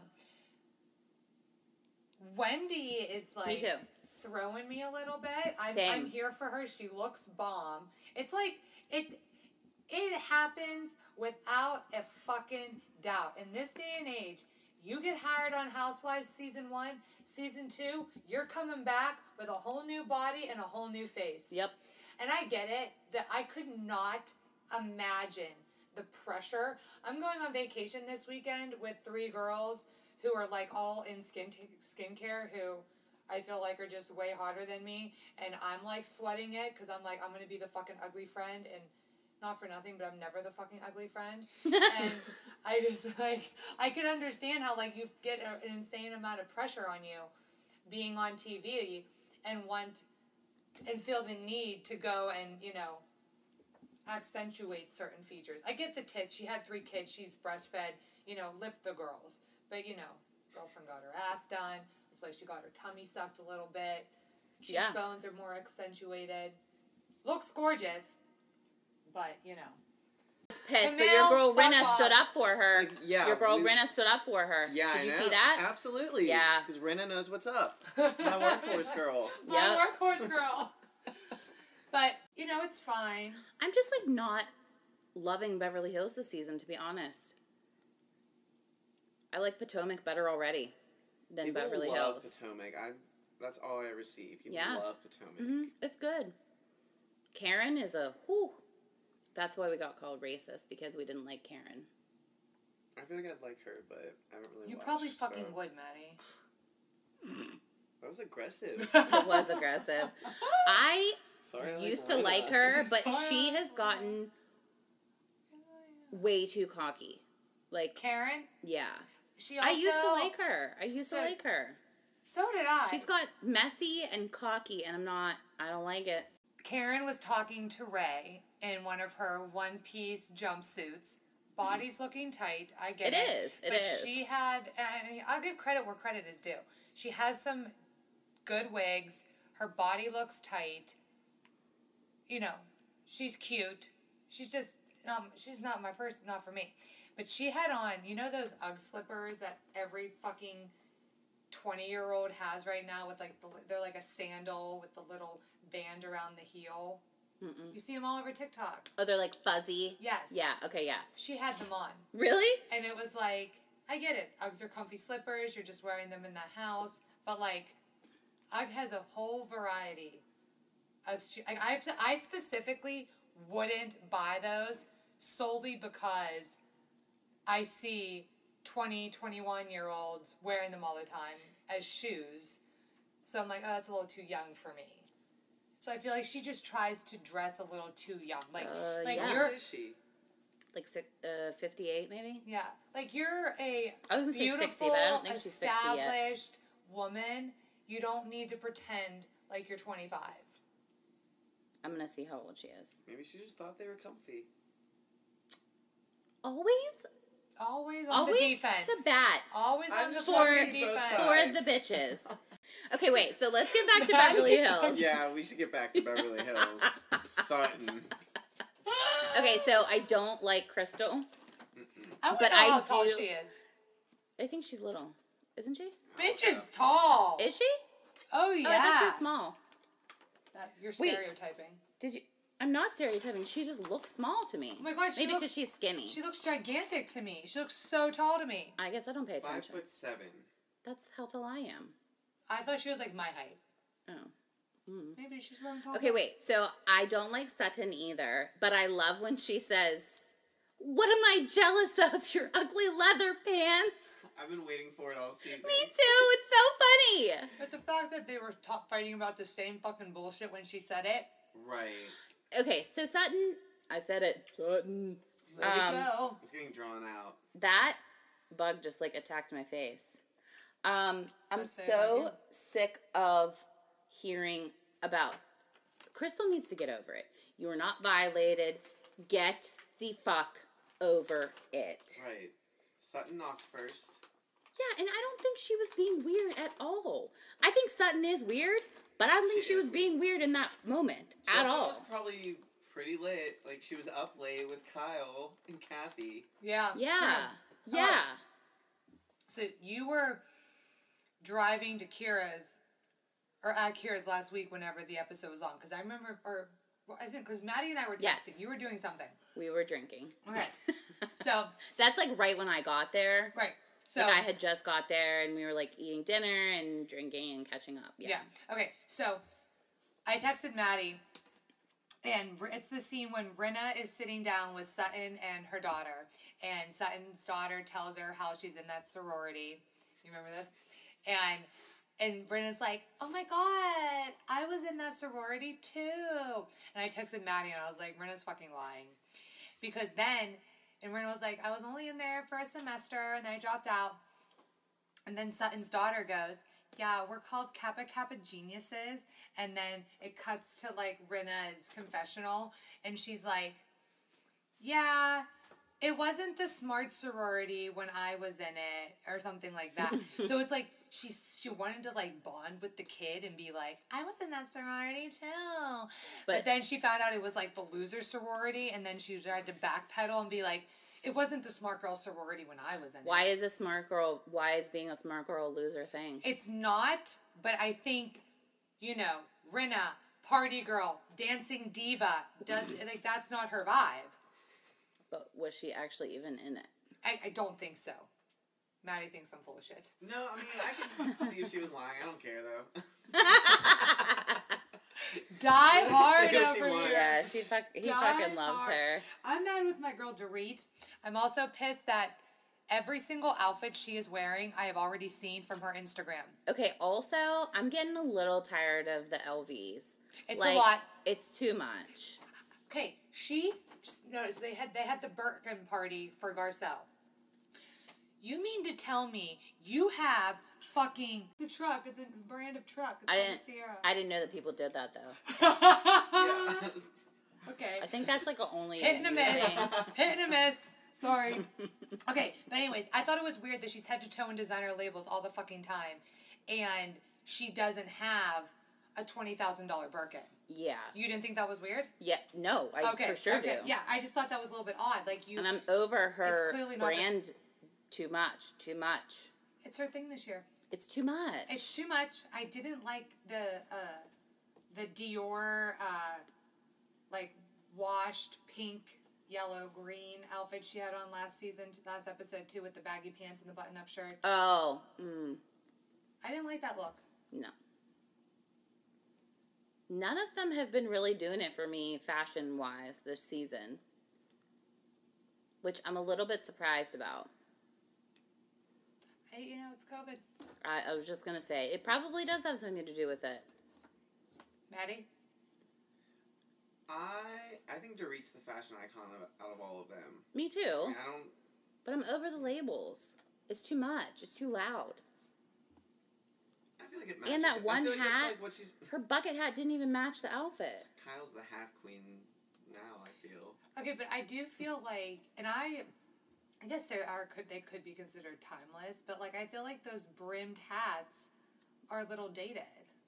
Wendy is like Me too. throwing me a little bit. I'm, Same. I'm here for her. She looks bomb. It's like it it happens without a fucking doubt. In this day and age, you get hired on Housewives season one, season two, you're coming back with a whole new body and a whole new face. Yep. And I get it, that I could not imagine the pressure. I'm going on vacation this weekend with three girls who are like all in skin t- skincare who I feel like are just way hotter than me. And I'm like sweating it because I'm like, I'm going to be the fucking ugly friend. And not for nothing, but I'm never the fucking ugly friend. And I just like, I can understand how like you get a, an insane amount of pressure on you being on T V and want and feel the need to go and, you know, accentuate certain features. I get the tits. She had three kids. She's breastfed. You know, lift the girls. But, you know, girlfriend got her ass done. Looks like she got her tummy sucked a little bit. Yeah. Cheekbones are more accentuated. Looks gorgeous. But, you know. Pissed, but Camille, your girl fuck Rinna off. stood up for her. Like, yeah, Your girl we- Rinna stood up for her. Yeah, Did I you know. see that? Absolutely. Yeah. Because Rinna knows what's up. My workhorse girl. My Yep. workhorse girl. But, you know, it's fine. I'm just like not loving Beverly Hills this season, to be honest. I like Potomac better already than People Beverly love Hills. Potomac. I, that's all I ever see. People Yeah. love Potomac. hmm It's good. Karen is a whew. That's why we got called racist, because we didn't like Karen. I feel like I'd like her, but I haven't really You watched, probably fucking so. would, Maddie. That was aggressive. It was aggressive. I Sorry, I used like to Rinna. like her, but Sorry, she I has like gotten way too cocky. Like, Karen, yeah. she also... I used to like her. I used So- to like her. So did I. She's got messy and cocky, and I'm not, I don't like it. Karen was talking to Ray in one of her one-piece jumpsuits. Body's looking tight. I get It it. is, it but is. she had. I mean, I'll give credit where credit is due. She has some good wigs. Her body looks tight. You know, she's cute. She's just. Um, she's not my person. Not for me. But she had on. You know those UGG slippers that every fucking twenty-year-old has right now with like the, they're like a sandal with the little band around the heel. Mm-mm. You see them all over TikTok. Oh, they're like fuzzy? Yes. Yeah, okay, yeah. She had them on. Really? And it was like, I get it. Uggs are comfy slippers. You're just wearing them in the house. But like, Ugg has a whole variety of shoes. Like, I, I specifically wouldn't buy those solely because I see twenty, twenty-one-year-olds wearing them all the time as shoes. So I'm like, oh, that's a little too young for me. So I feel like she just tries to dress a little too young. Like, Uh, like yeah. you're, How is she? Like six, uh, fifty-eight, maybe? yeah, like you're a I was gonna say beautiful, sixty, but I don't think she's sixty yet. established woman. You don't need to pretend like you're twenty-five. I'm gonna see how old she is. Maybe she just thought they were comfy. Always? Always on Always the defense. to bat Always I'm on the just for, fucking see both defense. sides. for the bitches. Okay, wait, so let's get back to That Beverly is Hills. Yeah, we should get back to Beverly Hills. Sutton. Okay, so I don't like Crystal. I want but to know I how tall do- she is. I think she's little. Isn't she? Bitch is tall. Is she? oh yeah. Oh, I thought she was small. That- you're Wait. stereotyping. Did you? I'm not stereotyping. She just looks small to me. Oh my god, she Maybe looks. because she's skinny. She looks gigantic to me. She looks so tall to me. I guess I don't pay Five attention. foot seven. That's how tall I am. I thought she was like my height. Oh. Maybe she's really tall. Okay, wait. So I don't like Sutton either, but I love when she says, What am I jealous of? Your ugly leather pants. I've been waiting for it all season. Me too. It's so funny. But the fact that they were top fighting about the same fucking bullshit when she said it. Right. Okay, so Sutton, I said it. Sutton. Let Um, it go. It's getting drawn out. That bug just like attacked my face. Um, I'm Let's say it so again. sick of hearing about. Crystal needs to get over it. You were not violated. Get the fuck over it. Right. Sutton knocked first. Yeah, and I don't think she was being weird at all. I think Sutton is weird, but I don't think She she is was being weird in that moment She at also all. was probably pretty lit. Like, she was up late with Kyle and Kathy. Yeah. Yeah. true. Yeah. So you were driving to Kira's, or at Kira's last week whenever the episode was on. Because I remember, or well, I think, because Maddie and I were texting. Yes. You were doing something. We were drinking. Okay. So, That's like right when I got there. right. So, Like I had just got there and we were like eating dinner and drinking and catching up. Yeah. yeah. Okay. So, I texted Maddie, and R- it's the scene when Rinna is sitting down with Sutton and her daughter. And Sutton's daughter tells her how she's in that sorority. You remember this? And and Rinna's like, oh my god, I was in that sorority too. And I texted Maddie and I was like, Rinna's fucking lying. Because then, and Rinna was like, I was only in there for a semester and then I dropped out. And then Sutton's daughter goes, yeah, we're called Kappa Kappa Geniuses. And then it cuts to like Rinna's confessional. And she's like, yeah, it wasn't the smart sorority when I was in it, or something like that. So it's like she she wanted to like bond with the kid and be like, I was in that sorority too. But, But- then she found out it was like the loser sorority, and then she tried to backpedal and be like, it wasn't the smart girl sorority when I was in Why it. is a smart girl, why is being a smart girl a loser thing? It's not, but I think, you know, Rinna, party girl, dancing diva, does like that's not her vibe. But was she actually even in it? I, I don't think so. Maddie thinks I'm full of shit. No, I mean, I can see if she was lying. I don't care, though. Die hard Say what she over wants. here. Yeah, she fuck, he Die fucking loves hard. her. I'm mad with my girl Dorit. I'm also pissed that every single outfit she is wearing, I have already seen from her Instagram. Okay, also, I'm getting a little tired of the L Vs. It's Like, a lot. It's too much. Okay, she noticed they had they had the Birkin party for Garcelle. You mean to tell me you have fucking the truck? It's a brand of truck. It's I called didn't. the Sierra. I didn't know that people did that though. Yeah. Okay. I think that's like a only Hit and a you miss. thing. Hit and a miss. Sorry. Okay, but anyways, I thought it was weird that she's head to toe in designer labels all the fucking time, and she doesn't have a twenty thousand dollar Birkin. Yeah. You didn't think that was weird? Yeah. No, I Okay, for sure okay. do. Yeah, I just thought that was a little bit odd. Like you, And I'm over her clearly not brand. Too much. Too much. it's her thing this year. It's too much. It's too much. I didn't like the uh, the Dior uh, like washed pink, yellow, green outfit she had on last season, last episode too, with the baggy pants and the button-up shirt. Oh. Mm, I didn't like that look. no. None of them have been really doing it for me fashion wise this season, which I'm a little bit surprised about. Hey, you know, it's COVID. I, I was just gonna say it probably does have something to do with it. Maddie? I I think Dorit's the fashion icon of, out of all of them. Me I, too. mean, I don't. But I'm over the labels. It's too much. It's too loud. I feel like it matches. And that I one feel like hat- It's like what she's. Her bucket hat didn't even match the outfit. Kyle's the hat queen now. I feel. Okay, but I do feel like, and I, I guess there are could they could be considered timeless, but like I feel like those brimmed hats are a little dated.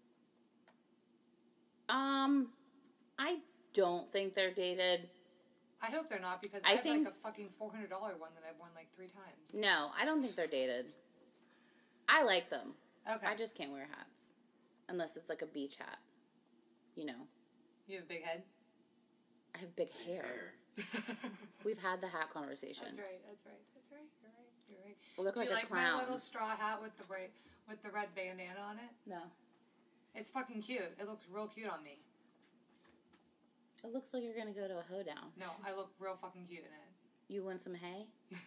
Um, I don't think they're dated. I hope they're not because I I, have think- like a fucking four hundred dollar one that I've worn like three times. No, I don't think they're dated. I like them. Okay, I just can't wear hats. Unless it's like a beach hat. You know. you have a big head. I have big hair. Hair. We've had the hat conversation. That's right. That's right. That's right. You're right. You're right. I look Do like you a like clown. my little straw hat with the right with the red bandana on it? No. It's fucking cute. It looks real cute on me. It looks like you're gonna go to a hoedown. No, I look real fucking cute in it. You want some hay?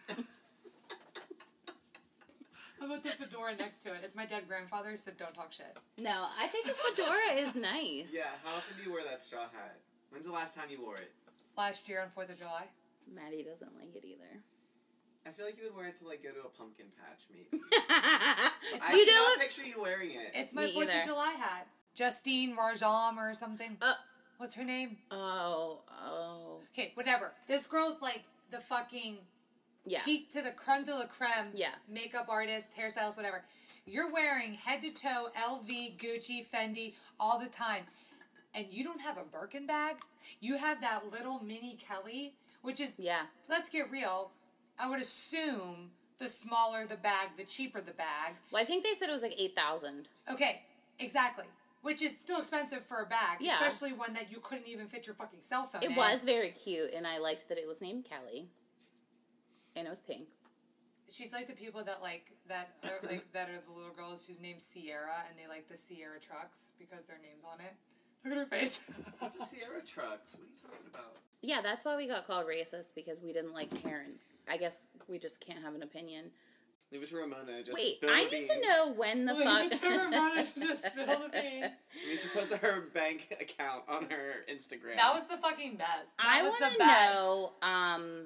How about the fedora next to it? It's my dead grandfather, so don't talk shit. No, I think the fedora is nice. Yeah, how often do you wear that straw hat? When's the last time you wore it? Last year on fourth of July. Maddie doesn't like it either. I feel like you would wear it to like go to a pumpkin patch, maybe. It's I you cannot know, picture you wearing it. It's my Me fourth either. of July hat. Justine Rajam or something. Uh, What's her name? oh, oh, Okay, whatever. This girl's like the fucking yeah. peak to the creme de la creme. Yeah. Makeup artist, hairstylist, whatever. You're wearing head to toe L V, Gucci, Fendi all the time. And you don't have a Birkin bag. You have that little mini Kelly, which is, Yeah. let's get real. I would assume the smaller the bag, the cheaper the bag. Well, I think they said it was like eight thousand. Okay, exactly. Which is still expensive for a bag, Yeah. especially one that you couldn't even fit your fucking cell phone It in. was very cute, and I liked that it was named Kelly. And it was pink. She's like the people that like that are like that are the little girls whose name's Sierra and they like the Sierra trucks because their name's on it. Look at her face. What's a Sierra truck? What are you talking about? Yeah, that's why we got called racist, because we didn't like Karen. I guess we just can't have an opinion. Leave it to Ramona. Just Wait, spill I the need beans. to know when the Leave fuck. it to Ramona to just spill the beans. You're supposed to her bank account on her Instagram. That was the fucking best. That I was want the to best. know um,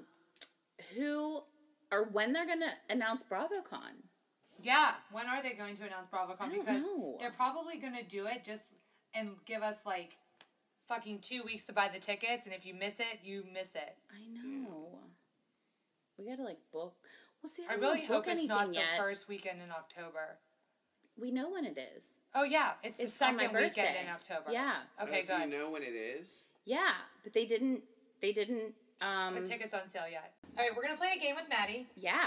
who or when they're gonna announce BravoCon. Yeah, when are they going to announce BravoCon? I don't Because know. they're probably gonna do it just and give us like fucking two weeks to buy the tickets, and if you miss it, you miss it. I know. We gotta like book. Well, see, I, I don't really book hope it's not anything the yet. first weekend in October. We know when it is. Oh yeah, it's, It's the on my second weekend birthday. in October. Yeah, Okay, Oh, so good. you know when it is? yeah, but they didn't. They didn't. Um, Put tickets on sale yet. All right, we're gonna play a game with Maddie. yeah.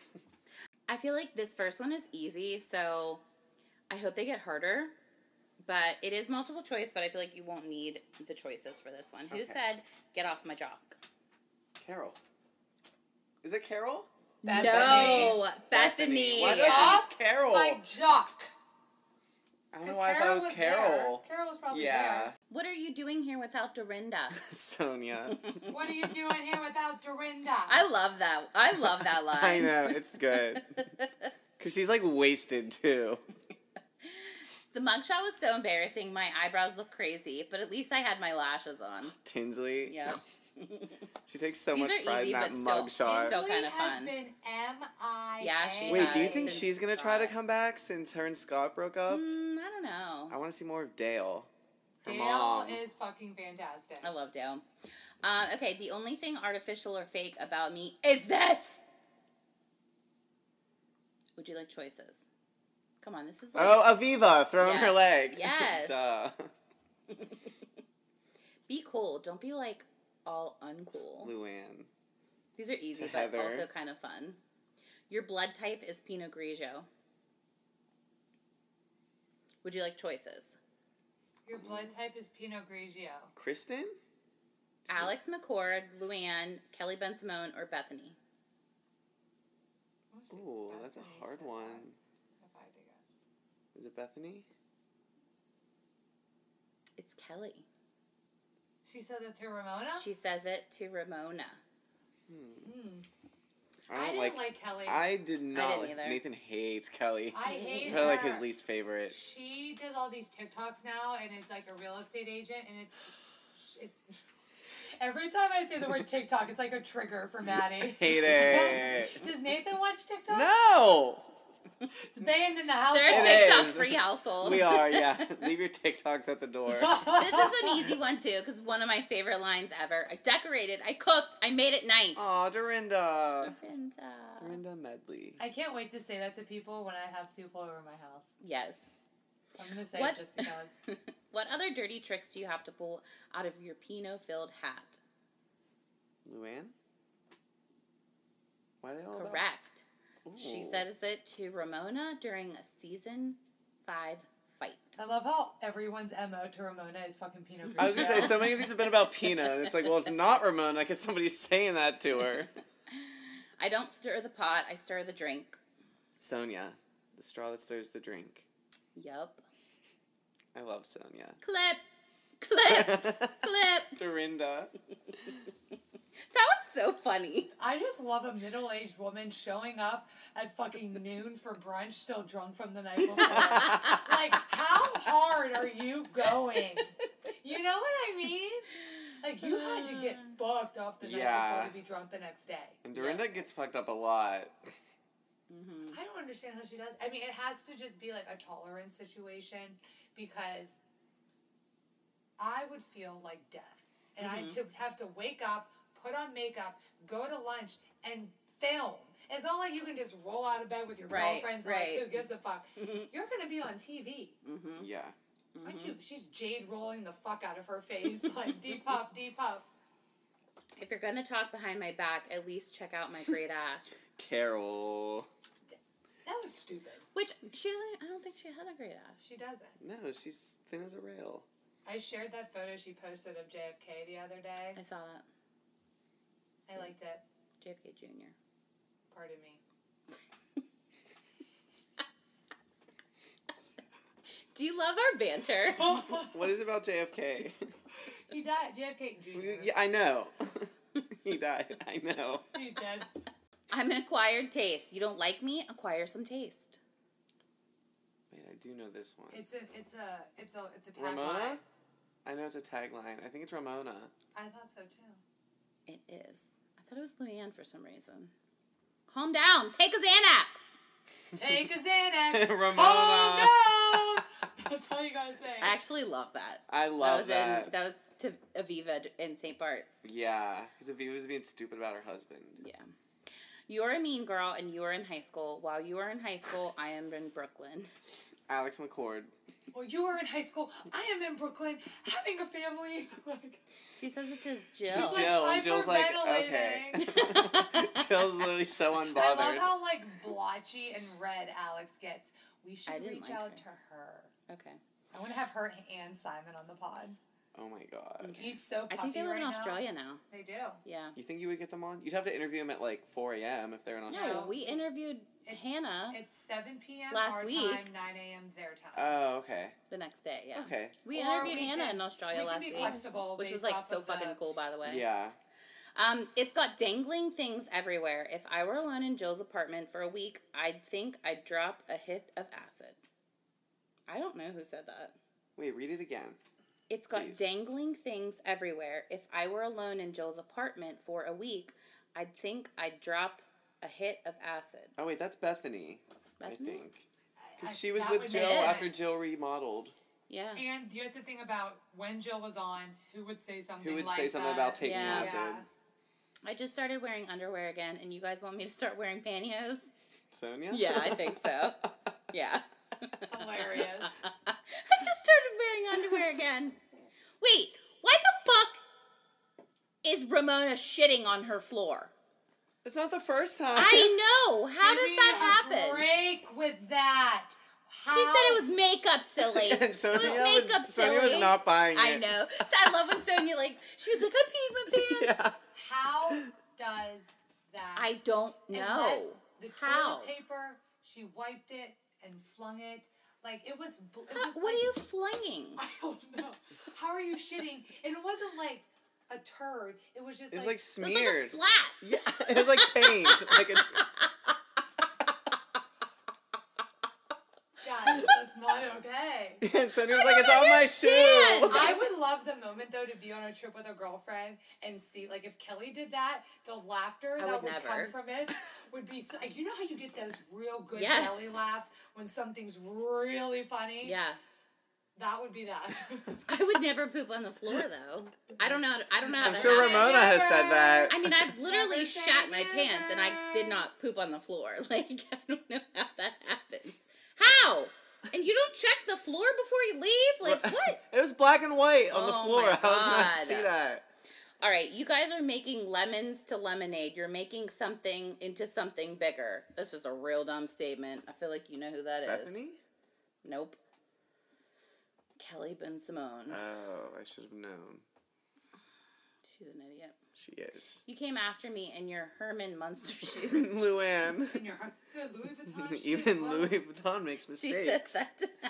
I feel like this first one is easy, so I hope they get harder. But it is multiple choice, but I feel like you won't need the choices for this one. Who Okay. said, get off my jock? Carol. Is it Carol? Bethany. No, Bethany. Why did I think it's Carol? My jock. I don't know 'Cause why I thought it was there. Carol. Carol was probably Yeah. What are you doing here without Dorinda? Sonia. there. What are you doing here without Dorinda? I love that. I love that line. I know, it's good. Because she's like wasted too. The mugshot was so embarrassing. My eyebrows look crazy, but at least I had my lashes on. Tinsley. Yeah. She takes so These much are pride easy, in that but still- mugshot. still Tinsley kinda has fun. been M I A. Yeah, she Wait, do you has think since she's gonna try to Scott. come back since her and Scott broke up? Mm, I don't know. I want to see more of Dale. Her Dale mom. is fucking fantastic. I love Dale. Uh, okay, the only thing artificial or fake about me is this. Would you like choices? Come on, this is like... Oh, Aviva throwing Yes. her leg. Yes. Duh. Be cool. Don't be, like, all uncool. Luann. These are easy, To but Heather. also kind of fun. Your blood type is Pinot Grigio. Would you like choices? Your blood type is Pinot Grigio. Kristen? Alex McCord, Luann, Kelly Ben Simone, or Bethany? Ooh, that's a Bethany hard said one. that, if I had to guess. Is it Bethany? It's Kelly. She said that to Ramona? She says it to Ramona. Hmm. I I, don't didn't like. like, Kelly. I did not. didn't like- either. Nathan hates Kelly. I hate It's probably like her. his least favorite. She does all these TikToks now and is like a real estate agent, and it's it's every time I say the word TikTok, it's like a trigger for Maddie. Hate it. Does Nathan watch TikTok? No. It's banned in the house. They're a It TikTok is. free household. We are, yeah. Leave your TikToks at the door. This is an easy one too, because one of my favorite lines ever. I decorated, I cooked, I made it nice. Aw, Dorinda. And, uh, Dorinda Medley. I can't wait to say that to people when I have people over my house. yes. I'm gonna say What? it just because. What other dirty tricks do you have to pull out of your Pinot-filled hat? Luann? Why are they all about- Correct. She Ooh. says it to Ramona during a season five fight. I love how everyone's M O to Ramona is fucking Pinot Grigio. I was gonna say, so many of these have been about Pina, and it's like, well, it's not Ramona because somebody's saying that to her. I don't stir the pot, I stir the drink. Sonia, the straw that stirs the drink. Yup. I love Sonia. Clip! Clip! Clip! Dorinda. That was so funny. I just love a middle-aged woman showing up at fucking noon for brunch, still drunk from the night before. Like, how hard are you going? You know what I mean? Like, you had to get fucked up the night Yeah. before to be drunk the next day. And Dorinda gets fucked up a lot. I don't understand how she does. I mean, it has to just be like a tolerance situation because I would feel like death. And I to have to wake up, put on makeup, go to lunch, and film. It's not like you can just roll out of bed with your Right, girlfriends and right. like, who gives a fuck? You're going to be on T V. Yeah. Aren't you? She's jade rolling the fuck out of her face. Like, deep puff, deep puff. If you're gonna talk behind my back, at least check out my great ass. Carol. That was stupid. Which she doesn't. I don't think she had a great ass. She doesn't. No, she's thin as a rail. I shared that photo she posted of J F K the other day. I saw that. I liked it. J F K Junior Pardon me. Do you love our banter? What is it about J F K? He died. J F K Junior Yeah, I know. He died. I know. He's dead. I'm an acquired taste. You don't like me? Acquire some taste. Wait, I do know this one. It's a, it's a, it's a, it's a tagline. Ramona? I know it's a tagline. I think it's Ramona. I thought so too. It is. I thought it was Luann for some reason. Calm down. Take a Xanax. Take a Xanax. Ramona. Calm down. That's all you gotta say. I actually love that. I love that. Was that. In, that was to Aviva in Saint Bart's. Yeah, because Aviva was being stupid about her husband. Yeah. You're a mean girl and you are in high school. While you are in high school, I am in Brooklyn. Alex McCord. Well, you were in high school. I am in Brooklyn, having a family. Like, She says it to She's Jill. like Jill, and Jill's like, okay. hyperventilating. Jill's literally so I love unbothered. how like blotchy and red Alex gets. We should I didn't reach like out her. to her. Okay. I want to have her and Simon on the pod. Oh my god. He's so puffy I think they live right in now. Australia now. They do. Yeah. You think you would get them on? You'd have to interview them at like four a.m. if they're in Australia. No, we interviewed It's- Hannah It's seven p.m. Last our week. time, nine a.m. their time. Oh, okay. the next day. Yeah. Okay. We Or interviewed we Hannah can- in Australia we can last be week, flexible which was based like off so of the- fucking cool, by the way. Yeah. Um, it's got dangling things everywhere. If I were alone in Jill's apartment for a week, I'd think I'd drop a hit of acid. I don't know who said that. Wait, read it again. It's got Please. dangling things everywhere. If I were alone in Jill's apartment for a week, I'd think I'd drop a hit of acid. Oh wait, that's Bethany. Bethany? I think. I- Because she was that with would Jill make sense. after Jill remodeled. Yeah. And you have to think about when Jill was on, who would say something Who would like say something that. about taking Yeah. acid? Yeah. I just started wearing underwear again, and you guys want me to start wearing pantyhose? Sonia? Yeah, I think so. Yeah. Hilarious. I just started wearing underwear again. Wait, why the fuck is Ramona shitting on her floor? It's not the first time. I know. How Give does me that a happen? break with that. How? She said it was makeup, silly. And It Sonia was makeup, was, Sonia was silly. not buying it. I know. So I love when Sonia like she was like, I peed my pants. Yeah. How does that? I don't know. Unless the How? toilet paper, she wiped it and flung it. Like it was. bl- It How- was what like, are you flinging? I don't know. How are you shitting? And it wasn't like a turd. It was just It was like. like It was smeared. like a splat. Yeah, it was like paint. like a, Guys, that's not okay. and Sonia was like, "It's on my shoe." understand. I would love the moment though to be on a trip with a girlfriend and see like if Kelly did that, the laughter I that would would never. come from it would be so, like you know how you get those real good Yes. belly laughs when something's really funny? Yeah. That would be that. I would never poop on the floor though. I don't know. How to, I don't know how I'm that sure happens. Ramona has said that. I mean, I've literally Never say shat my pants and I never. did not poop on the floor. Like, I don't know how that happens. How? And you don't check the floor before you leave? Like, what? It was black and white on the Oh floor. my How was you not God. see that? All right, you guys are making lemons to lemonade. You're making something into something bigger. This is a real dumb statement. I feel like you know who that is. Bethany? Nope. Kelly Ben Simone. Oh, I should have known. She's an idiot. She is. You came after me in your Herman Munster shoes. Luann. In your the Louis Vuitton. shoes, Even what? Louis Vuitton makes She mistakes. says that.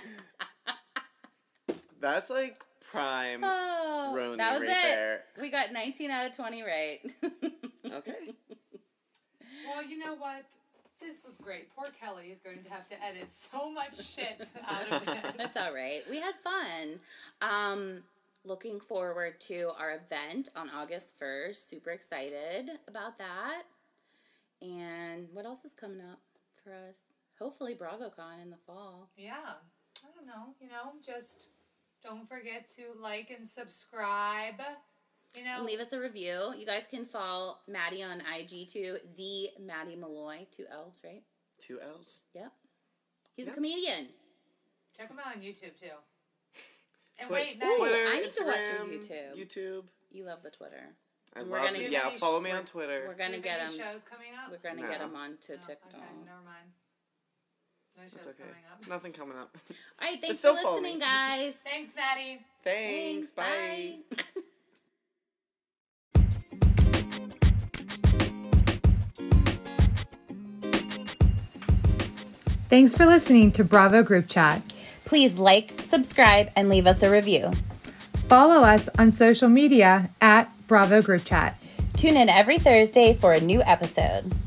That's like prime Oh, Roni that was right it. there. We got nineteen out of twenty right. Okay. Well, you know what? This was great. Poor Kelly is going to have to edit so much shit out of this. That's all right. We had fun. Um, looking forward to our event on August first. Super excited about that. And what else is coming up for us? Hopefully BravoCon in the fall. Yeah. I don't know. You know, just don't forget to like and subscribe. You know, And leave us a review. You guys can follow Maddie on I G too. The Maddie Malloy. Two L's, right? Two L's. Yep. He's Yep. a comedian. check them out on YouTube too. And Twi- wait, Maddie, Twitter, I need to watch your Instagram, YouTube. YouTube. You love the Twitter. I We're love gonna- it. Yeah, follow me we're- on Twitter. We're do gonna you get have him. any shows coming up? We're gonna No. get him onto No, TikTok. Okay, never mind. No shows It's okay. coming up. Nothing coming up. All right, thanks still for follow listening, me. guys. Thanks, Maddie. Thanks. Bye. Thanks for listening to Bravo Group Chat. Please like, subscribe, and leave us a review. Follow us on social media at Bravo Group Chat. Tune in every Thursday for a new episode.